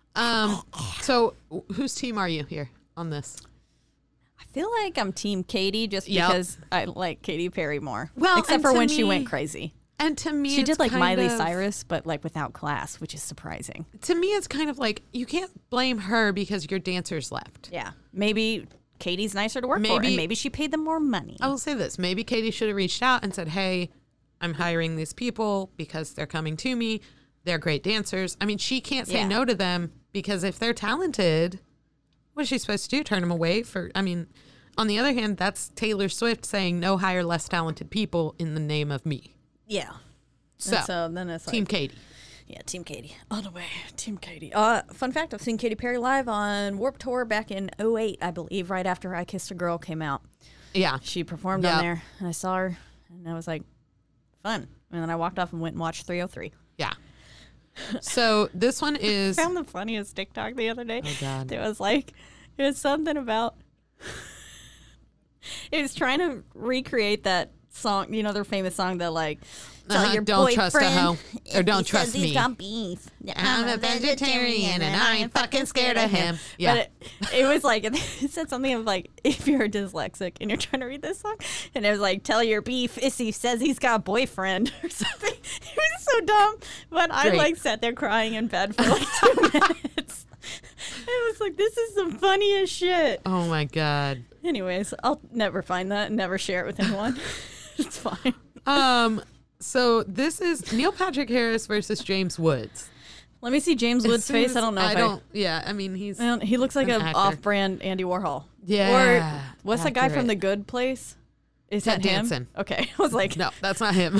So whose team are you here on this? I feel like I'm Team Katy just Yep. because I like Katy Perry more. Well, except and for to when she me- went crazy. And to me, She it's did like kind Miley of- Cyrus, but like without class, which is surprising. To me, it's kind of like you can't blame her because your dancers left. Yeah. Maybe Katie's nicer to work for, Maybe- and maybe she paid them more money. I will say this. Maybe Katy should have reached out and said, hey, I'm hiring these people because they're coming to me. They're great dancers. I mean, she can't say Yeah. no to them because if they're talented, what is she supposed to do? Turn them away for, I mean, on the other hand, that's Taylor Swift saying no hire less talented people in the name of me. Yeah. So, Then it's Team like, Katy. yeah, Team Katy. All the way. Team Katy. Fun fact, I've seen Katy Perry live on Warped Tour back in 2008, I believe, right after I Kissed a Girl came out. Yeah. She performed Yeah. on there, and I saw her, and I was like, fun. And then I walked off and went and watched 303. Yeah. So this one is. I found the funniest TikTok the other day. Oh, God. It was something about. It was trying to recreate that song, their famous song that tell your don't trust a boyfriend hoe, or if don't he trust says he's me. got beef. I'm a vegetarian and I ain't fucking scared of him. Yeah. But it was like, it said something of like, if you're dyslexic and you're trying to read this song, and it was like, tell your beef if he says he's got a boyfriend or something. It was so dumb. But I Great. sat there crying in bed for 2 minutes. It was like, this is the funniest shit. Oh my God. Anyways, I'll never find that and never share it with anyone. It's fine. So this is Neil Patrick Harris versus James Woods. Let me see James Woods' face. I don't know. Yeah, I mean he's. He looks like an an actor. off-brand Andy Warhol. Yeah. Or what's that guy from accurate. The Good Place? Is Ted that him? Danson. Okay, I was like, No, that's not him.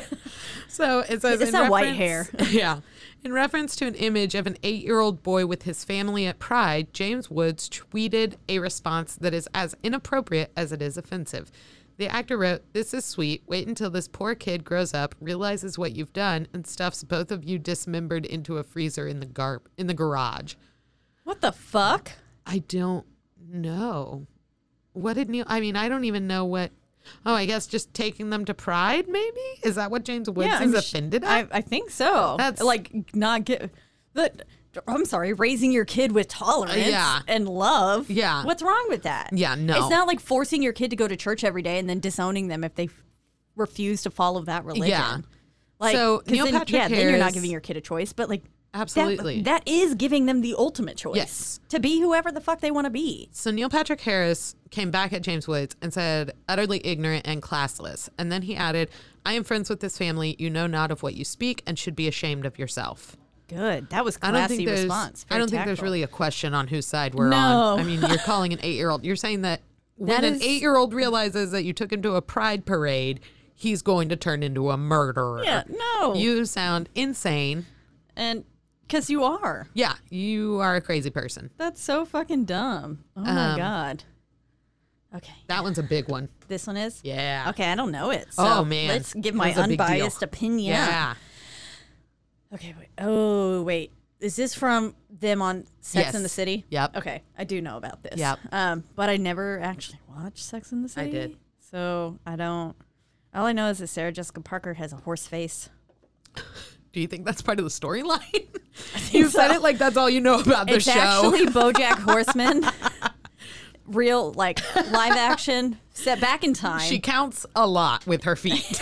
So it says It's in that white reference- Yeah. In reference to an image of an 8-year-old boy with his family at Pride, James Woods tweeted a response that is as inappropriate as it is offensive. The actor wrote, "This is sweet. Wait until this poor kid grows up, realizes what you've done, and stuffs both of you dismembered into a freezer in the garage." what the fuck? I don't know. What did Neil? I mean, I don't even know what. Oh, I guess just taking them to Pride, maybe? Is that what James Woods is offended at? I think so. That's- like not get that. I'm sorry, raising your kid with tolerance Yeah. and love. Yeah. What's wrong with that? Yeah, no. It's not like forcing your kid to go to church every day and then disowning them if they refuse to follow that religion. Yeah. Like, So, 'cause Neil then, Patrick then you're not Harris- giving your kid a choice, but like Absolutely. that is giving them the ultimate choice. Yes. To be whoever the fuck they want to be. So Neil Patrick Harris came back at James Woods and said, "Utterly ignorant and classless." And then he added, "I am friends with this family. You know not of what you speak and should be ashamed of yourself." Good. That was I don't classy think there's. response. I Very don't think there's tactful. really a question on whose side we're No. on. I mean, you're calling an 8-year-old. You're saying that when That an is- 8-year-old realizes that you took him to a pride parade, he's going to turn into a murderer. Yeah, no. You sound insane. And because you are. Yeah, you are a crazy person. That's so fucking dumb. Oh my God. Okay. That one's a big one. This one is? Yeah. Okay, I don't know it. So Oh, man. let's give my That's a big deal. unbiased opinion. Yeah. Okay, wait. Oh, wait. Is this from them on Sex Yes. in the City? Yep. Okay, I do know about this. Yep. But I never actually watched Sex in the City. did. So I don't. All I know is that Sarah Jessica Parker has a horse face. Do you think that's part of the storyline? You said so. it like that's all you know about the It's show. actually BoJack Horseman. Real, like, live action, set back in time. She counts a lot with her feet.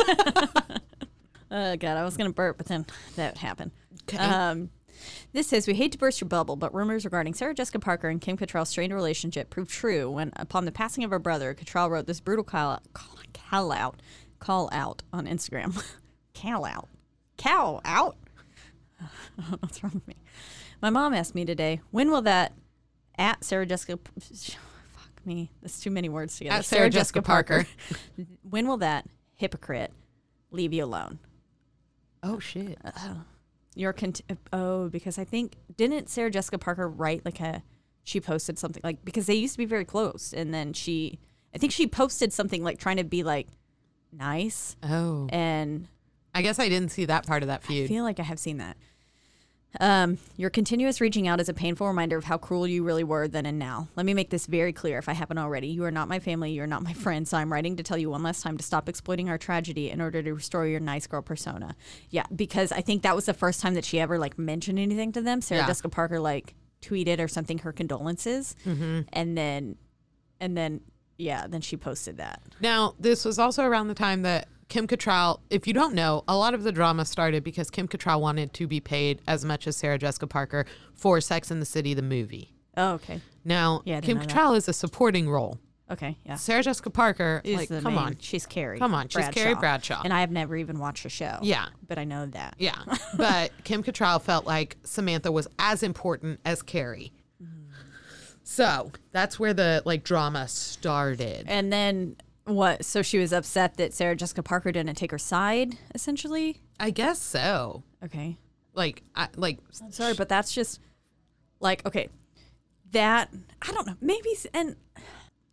Oh, God, I was going to burp, but then that happened. Okay. This says, we hate to burst your bubble, but rumors regarding Sarah Jessica Parker and Kim Cattrall's strained relationship proved true when, upon the passing of her brother, Cattrall wrote this brutal call out on Instagram. Call out. I don't know what's wrong with me. My mom asked me today, when will that at Sarah Jessica... Fuck me. That's too many words together. At Sarah Jessica Parker. When will that hypocrite leave you alone? Oh shit. Because I think, didn't Sarah Jessica Parker write she posted something like, because they used to be very close, and then I think she posted something like trying to be like nice, Oh. and I guess I didn't see that part of that I feud. feel like I have seen that. Your continuous reaching out is a painful reminder of how cruel you really were then and now. Let me make this very clear if I haven't already. You are not my family. You are not my friends. So I'm writing to tell you one last time to stop exploiting our tragedy in order to restore your nice girl persona. Yeah, because I think that was the first time that she ever mentioned anything to them. Sarah Yeah. Jessica Parker tweeted or something her condolences, and then then she posted that. Now, this was also around the time that Kim Cattrall, if you don't know, a lot of the drama started because Kim Cattrall wanted to be paid as much as Sarah Jessica Parker for Sex and the City, the movie. Oh, okay. Now, Yeah, I didn't Kim know that. Cattrall is a supporting role. Okay, yeah. Sarah Jessica Parker, Is the come main- on. She's Carrie. Come on, she's Carrie Bradshaw. And I have never even watched the show. Yeah. But I know that. Yeah. But Kim Cattrall felt like Samantha was as important as Carrie. So that's where the drama started. And then what? So she was upset that Sarah Jessica Parker didn't take her side, essentially? I guess so. Okay. I'm Sorry, but that's just okay. That, I don't know. Maybe, and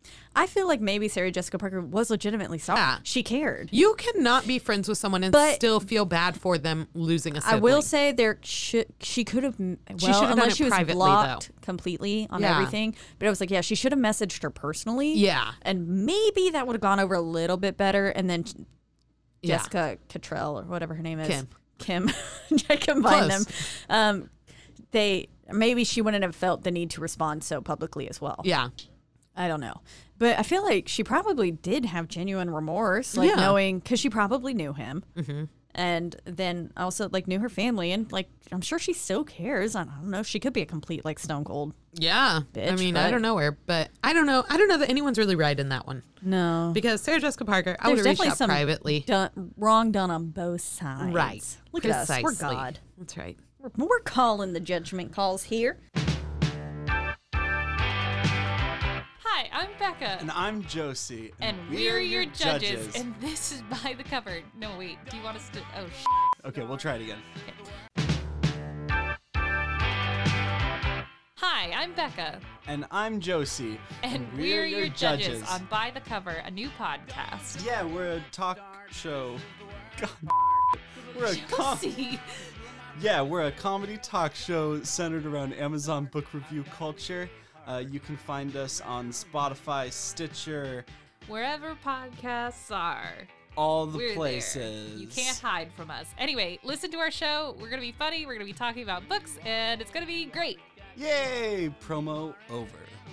I feel like maybe Sarah Jessica Parker was legitimately sorry. Yeah. She cared. You cannot be friends with someone and But- still feel bad for them losing a sibling. I will say she could have. Well, should have done unless it she was privately, blocked completely on Yeah. everything. But I was like, yeah, she should have messaged her personally. Yeah. and maybe that would have gone over a little bit better. And then Yeah. Jessica Cottrell or whatever her name is, Kim. I combined Close. them. Maybe she wouldn't have felt the need to respond so publicly as well. Yeah. I don't know. But I feel like she probably did have genuine remorse, like Yeah. knowing, because she probably knew him. Mm-hmm. And then also like knew her family. And like, I'm sure she still cares. I don't know. She could be a complete like stone cold. Yeah. I Bitch, mean, I but- don't know her, but I don't know that anyone's really right in that one. No. Because Sarah Jessica Parker, I would There's have reached definitely out some privately. wrong done on both sides. Right. Look at us. We're Precisely. God. That's right. We're calling the judgment calls here. Hi, I'm Becca. And I'm Josie. And we're your judges. And this is By the Cover. No, wait. Do you want us to? Oh, Okay, we'll try it again. Hi, I'm Becca. And I'm Josie. And we're your judges on By the Cover, a new podcast. Yeah, we're a talk show. God, we're a Josie. we're a comedy talk show centered around Amazon book review culture. You can find us on Spotify, Stitcher, Wherever podcasts are. all the We're places. there. You can't hide from us. Anyway, listen to our show. We're going to be funny. We're going to be talking about books, and it's going to be great. Yay! Promo over.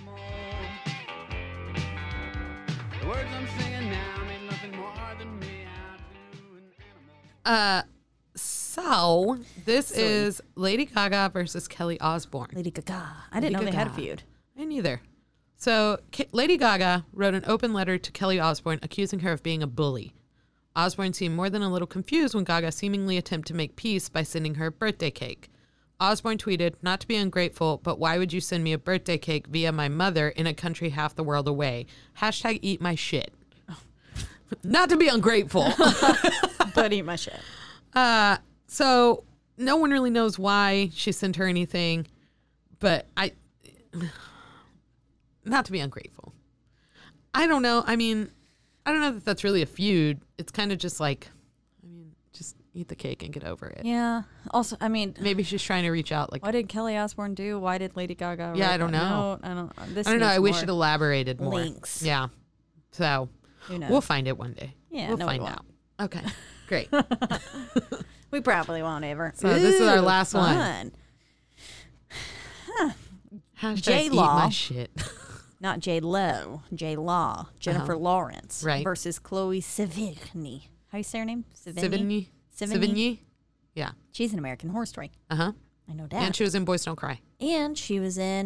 The words I'm singing now mean nothing more than me. I do an animal. So this is Lady Gaga versus Kelly Osbourne. Lady Gaga. I didn't know they had a feud. Me neither. So Lady Gaga wrote an open letter to Kelly Osbourne accusing her of being a bully. Osbourne seemed more than a little confused when Gaga seemingly attempted to make peace by sending her a birthday cake. Osbourne tweeted, "Not to be ungrateful, but why would you send me a birthday cake via my mother in a country half the world away? Hashtag eat my shit." Not to be ungrateful. But eat my shit. So no one really knows why she sent her anything, but not to be ungrateful. I don't know. I mean, I don't know that that's really a feud. It's kind of just like, just eat the cake and get over it. Yeah. Also, I mean, Maybe she's trying to reach out. Like, what did Kelly Osbourne do? Why did Lady Gaga? Yeah, write I don't that know. note? I don't. This I don't know. needs I wish more it elaborated more. links. Yeah. So Who knows? we'll find it one day. Yeah, we'll no, we find won't. out. Okay, great. We probably won't ever. So this is our last one. one. Hashtag J-Law. eat my shit. Not J Lo, J Law, Jennifer Lawrence, Right. versus Chloe Sevigny. How do you say her name? Sevigny. Sevigny. Sevigny. Yeah. She's an American Horror Story. Uh huh. I know that. And she was in Boys Don't Cry. And she was in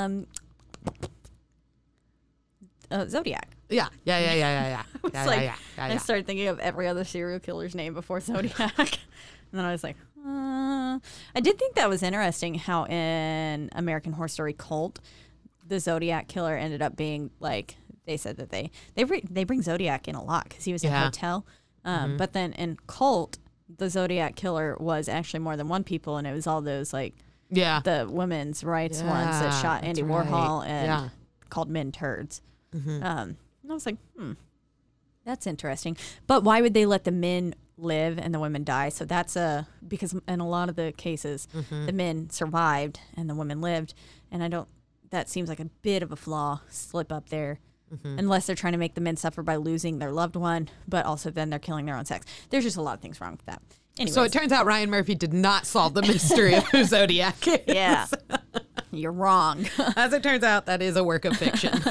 Zodiac. Yeah. Yeah. It's like I started thinking of every other serial killer's name before Zodiac. And then I was like, I did think that was interesting how in American Horror Story Cult, the Zodiac killer ended up being like, they said that they bring Zodiac in a lot because he was in a Yeah. hotel. But then in Cult, the Zodiac killer was actually more than one people, and it was all those like Yeah. the women's rights ones that Yeah, shot Andy that's right. Warhol and Yeah. called men turds. And I was like, that's interesting. But why would they let the men live and the women die? So that's because in a lot of the cases, the men survived and the women lived. And that seems like a bit of a flaw, slip up there. Unless they're trying to make the men suffer by losing their loved one, but also then they're killing their own sex. There's just a lot of things wrong with that. Anyways, So it turns out Ryan Murphy did not solve the mystery of who Zodiac is. yeah, you're wrong. As it turns out, that is a work of fiction.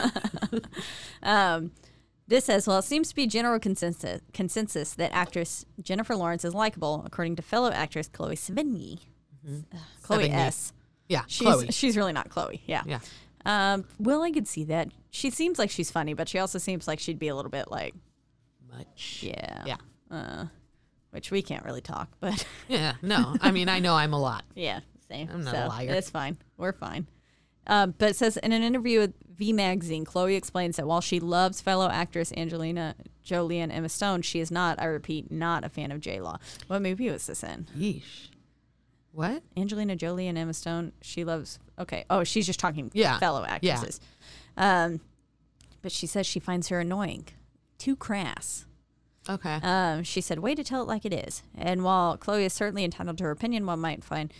This says, well, it seems to be general consensus that actress Jennifer Lawrence is likable, according to fellow actress Chloe Sevigny. Chloe Sevigny. S. Yeah. Chloe. She's really not Chloe. Yeah. Yeah. Well, I could see that. She seems like she's funny, but she also seems like she'd be a little bit like, Much. yeah. Yeah. Which we can't really talk, but Yeah. No. I mean, I know I'm a lot. yeah, same. I'm not a liar. It's fine. We're fine. But it says, in an interview with V Magazine, Chloe explains that while she loves fellow actress Angelina Jolie and Emma Stone, she is not, I repeat, not a fan of J-Law. What movie was this in? Yeesh. What? Angelina Jolie and Emma Stone, she loves, okay. Oh, she's just talking Yeah. fellow actresses. but she says she finds her annoying. Too crass. Okay. She said, way to tell it like it is. And while Chloe is certainly entitled to her opinion, one might find,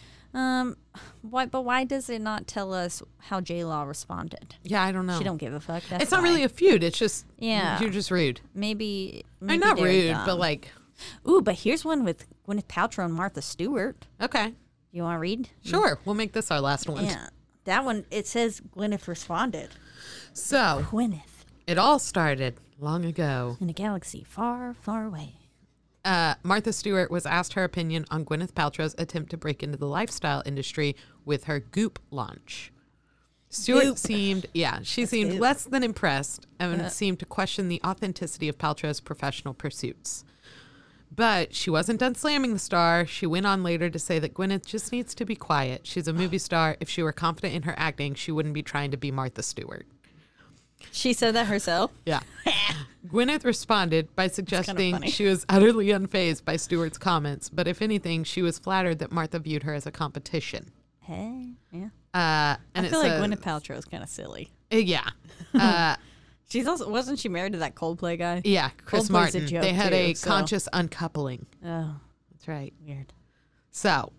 why does it not tell us how J-Law responded? Yeah, I don't know. She don't give a fuck. That's It's not really a feud. It's just, Yeah. you're just rude. maybe I'm not they're rude, dumb. but like, Ooh, but here's one with Gwyneth Paltrow and Martha Stewart. okay, You want to read? sure. We'll make this our last one. Yeah. That one, it says Gwyneth responded. So Gwyneth it all started long ago. in a galaxy far, far away. Martha Stewart was asked her opinion on Gwyneth Paltrow's attempt to break into the lifestyle industry with her Goop launch. Stewart Goop. seemed Goop. less than impressed and seemed to question the authenticity of Paltrow's professional pursuits. But she wasn't done slamming the star. She went on later to say that Gwyneth just needs to be quiet. She's a movie star. If she were confident in her acting, she wouldn't be trying to be Martha Stewart. She said that herself. Yeah. Gwyneth responded by suggesting funny. she was utterly unfazed by Stewart's comments, but if anything, she was flattered that Martha viewed her as a competition. Hey, yeah. And I feel like Gwyneth Paltrow is kind of silly. Yeah. She's also wasn't she married to that Coldplay guy? Yeah, Chris Coldplay's a Martin. joke, They had a too, so- conscious uncoupling. Oh, That's right. weird. So,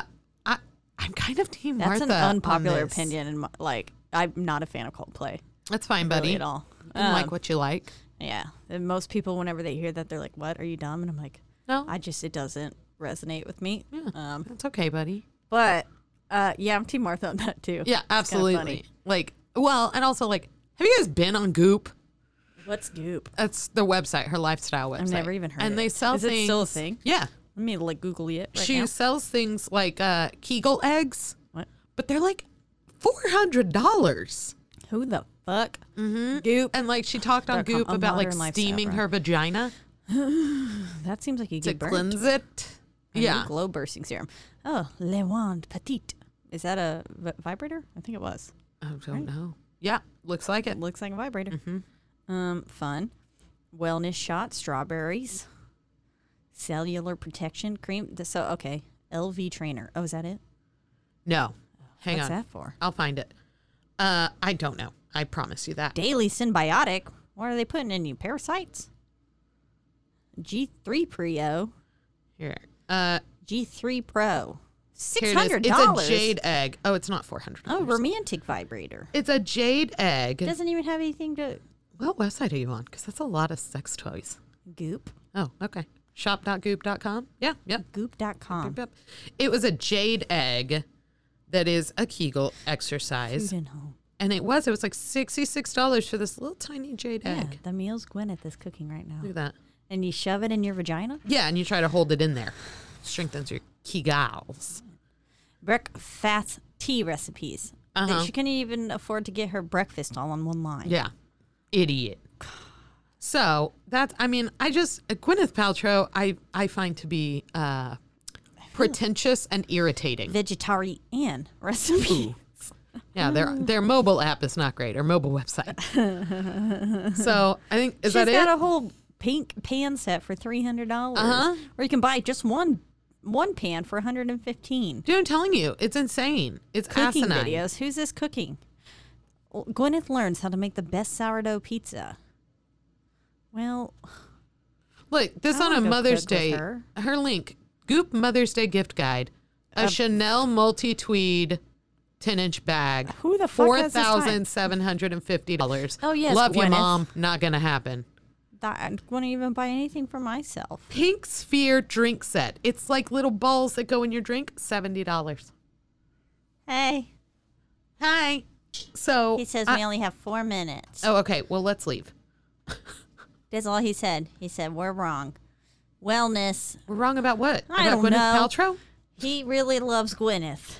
I'm kind of team That's Martha an unpopular on this. opinion, and like I'm not a fan of Coldplay That's fine, buddy. really at all. You like what you like. Yeah, and most people whenever they hear that they're like, "What? Are you dumb?" And I'm like, No, it doesn't resonate with me. yeah, that's okay, buddy. But yeah, I'm team Martha on that too. Yeah, It's kinda absolutely. funny. Like, well, and also like, have you guys been on Goop? What's Goop? That's their website, her lifestyle website. I've never even heard And it. they sell Is things. it still a thing? Yeah. Let me like Google it right She now. sells things like Kegel eggs, What? but they're like $400. Who the fuck? Mm-hmm. Goop. And like she talked on .com, Goop a about like modern lifestyle steaming brand. her vagina That seems like you to get burnt. cleanse it. A new Yeah. glow bursting serum. Oh, Le Wand Petite. Is that a vibrator? I think it was. I don't know. Yeah, looks like it. It looks like a vibrator. Mm-hmm. Fun. Wellness shot, strawberries, cellular protection cream. So okay, LV trainer. Oh, is that it? No. Hang What's on. that for? I'll find it. I don't know. I promise you that. Daily symbiotic. What are they putting in you? Parasites? G3 Prio. Here. G3 Pro. Here it is. $600. It's a jade egg. Oh, it's not $400. Oh, romantic vibrator. It's a jade egg. Doesn't even have anything to What website are you on? Because that's a lot of sex toys. Goop. Oh, okay. Shop.goop.com. Yeah, yep. Goop.com. Yep. It was a jade egg that is a Kegel exercise. Food and home. And it was like $66 for this little tiny jade Yeah, egg. the meals Gwyneth is cooking right now. Look at that. And you shove it in your vagina? Yeah, and you try to hold it in there. Strengthens your Kegels. Breakfast tea recipes. Uh-huh. She couldn't even afford to get her breakfast all on one line. Yeah. Idiot. So that's, I mean, Gwyneth Paltrow, I find to be pretentious and irritating. Vegetarian recipe. Yeah, their mobile app is not great, or mobile website. So I think, is She's that got it? a whole pink pan set for $300. Uh-huh. Or you can buy just one pan for $115. Dude, I'm telling you, it's insane. It's Cooking asinine. videos. Who's this cooking? Well, Gwyneth learns how to make the best sourdough pizza. Well, Look, this I on a wanna go Mother's cook with Day. her. Her link, Goop Mother's Day gift guide, a Chanel multi-tweed 10-inch bag. Who the fuck has this time? $4,750. Oh, yes, Love you, Gwyneth. Mom. Not going to happen. I wouldn't even buy anything for myself. Pink Sphere drink set. It's like little balls that go in your drink. $70. Hey, Hi. So he says I- we only have 4 minutes. Oh, okay. Well, let's leave. That's all he said. He said, we're wrong. Wellness. We're wrong about what? I about don't Gwyneth know. Paltrow? He really loves Gwyneth.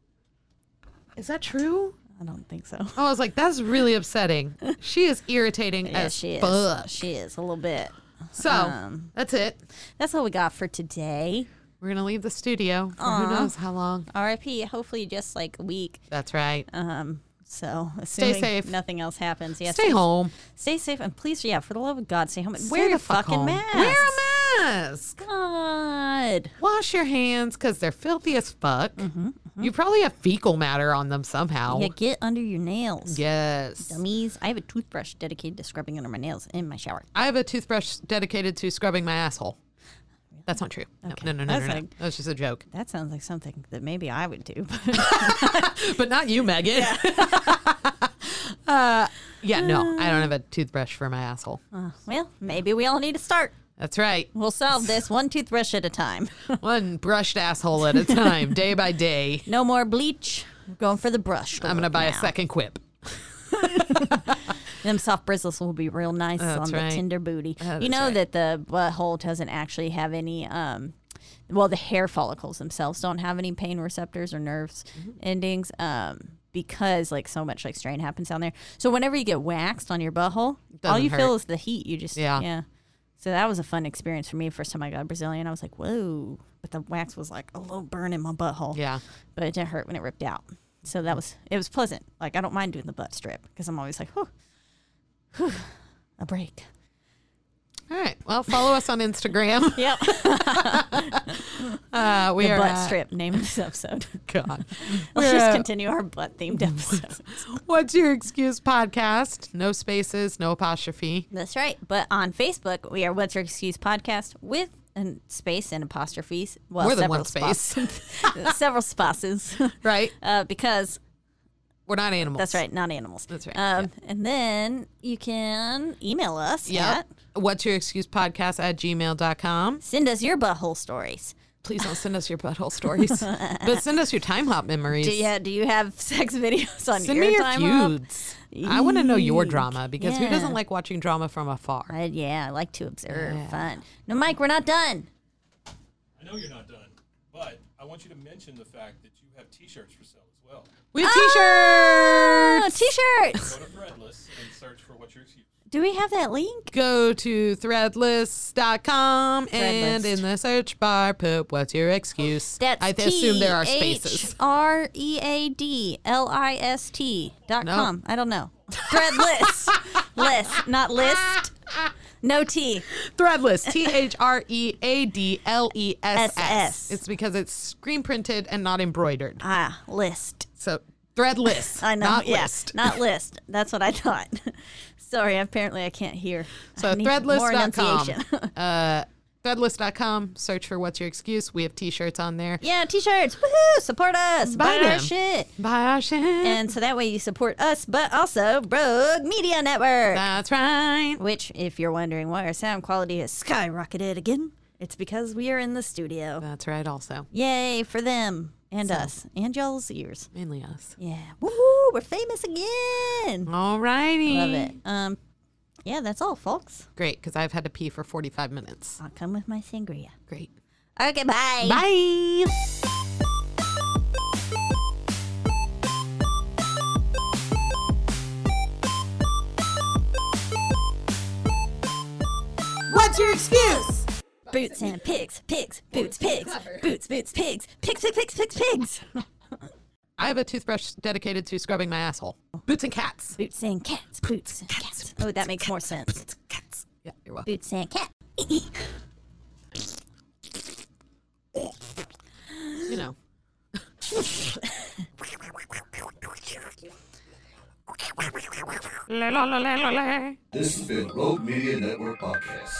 Is that true? I don't think so. Oh, I was like, that's really upsetting. She is irritating Yeah, as she fuck. is. She is a little bit. So that's it. That's all we got for today. We're gonna leave the studio for who knows how long. R.I.P. Hopefully just like a week. That's right. So Stay assuming safe. nothing else happens. Yes, Stay home. Stay safe and please, yeah, for the love of God, stay home. Stay Wear the your fuck fucking home. mask. Wear a mask. God. Wash your hands because they're filthy as fuck. You probably have fecal matter on them somehow. Yeah, get under your nails. Yes. Dummies. I have a toothbrush dedicated to scrubbing under my nails in my shower. I have a toothbrush dedicated to scrubbing my asshole. That's not true. Okay. No. That's No. like- That was just a joke. That sounds like something that maybe I would do. But not you, Megan. No, I don't have a toothbrush for my asshole. Well, maybe we all need to start. That's right. We'll solve this one toothbrush at a time. One brushed asshole at a time, day by day. No more bleach. We're going for the brush. I'm going to buy a now. second quip. Them soft bristles will be real nice That's on right. the tender booty. That's You know right. that the butthole doesn't actually have any, the hair follicles themselves don't have any pain receptors or nerves endings because like so much like strain happens down there. So whenever you get waxed on your butthole, all Doesn't you hurt. feel is the heat. You just, Yeah. So that was a fun experience for me. First time I got Brazilian, I was like, whoa. But the wax was like a little burn in my butthole. Yeah. But it didn't hurt when it ripped out. So it was pleasant. Like I don't mind doing the butt strip because I'm always like, whew, a break. All right. Well, follow us on Instagram. Yep. We The are butt at- strip, name of this episode. God. Let's We're just at continue our butt themed episode. What's Your Excuse podcast? No spaces, no apostrophe. That's right. But on Facebook, we are What's Your Excuse podcast with a space and apostrophes. Well, More than several one space. spots. Several spaces. Right? Because We're not animals. that's right, not animals. That's right, And then you can email us Yep. at What's Your Excuse podcast at gmail.com. send us your butthole stories. Please don't send us your butthole stories, but send us your time hop memories. Do you have sex videos on Send your me your time hop? feuds. I want to know your Eek. drama because who Yeah. doesn't like watching drama from afar? I like to observe. Fun. No, Mike, we're not done. I know you're not done, but I want you to mention the fact that you have T-shirts for sale as well. We have Oh, t-shirts. t-shirts. Go to Threadless and search for What's Your Excuse. Do we have that link? Go to threadless.com and Threadless. in the search bar put What's Your Excuse. That's I assume there are spaces. THREADLIST.com. I don't know. Threadless. List, not list. No T. Threadless. THREADLESS. SS. It's because it's screen printed and not embroidered. List. So threadless. I know. Not yeah, list. not list. That's what I thought. Sorry, apparently I can't hear. So I need more threadless.com. enunciation. Threadless.com. Search for What's Your Excuse. We have t-shirts on there. Yeah, t-shirts. Woohoo! Support us. Buy Buy our them. shit. Buy our shit. And so that way you support us, but also Rogue Media Network. That's right. Which, if you're wondering why our sound quality has skyrocketed again, it's because we are in the studio. That's right also. Yay for them and us and y'all's ears. Mainly us. Yeah. Woohoo! We're famous again. All righty. Love it. Yeah, that's all, folks. Great, because I've had to pee for 45 minutes. I'll come with my sangria. Great. Okay, bye. Bye. What's your excuse? Boots and pigs, pigs, boots, pigs, boots, boots, pigs, pigs, pigs, pigs, pigs, pigs. I have a toothbrush dedicated to scrubbing my asshole. Boots and cats. Boots and cats, boots and cats. Oh, that makes more sense. Cats. Yeah, you're welcome. Boots and cat. You know. This has been Rogue Media Network Podcast.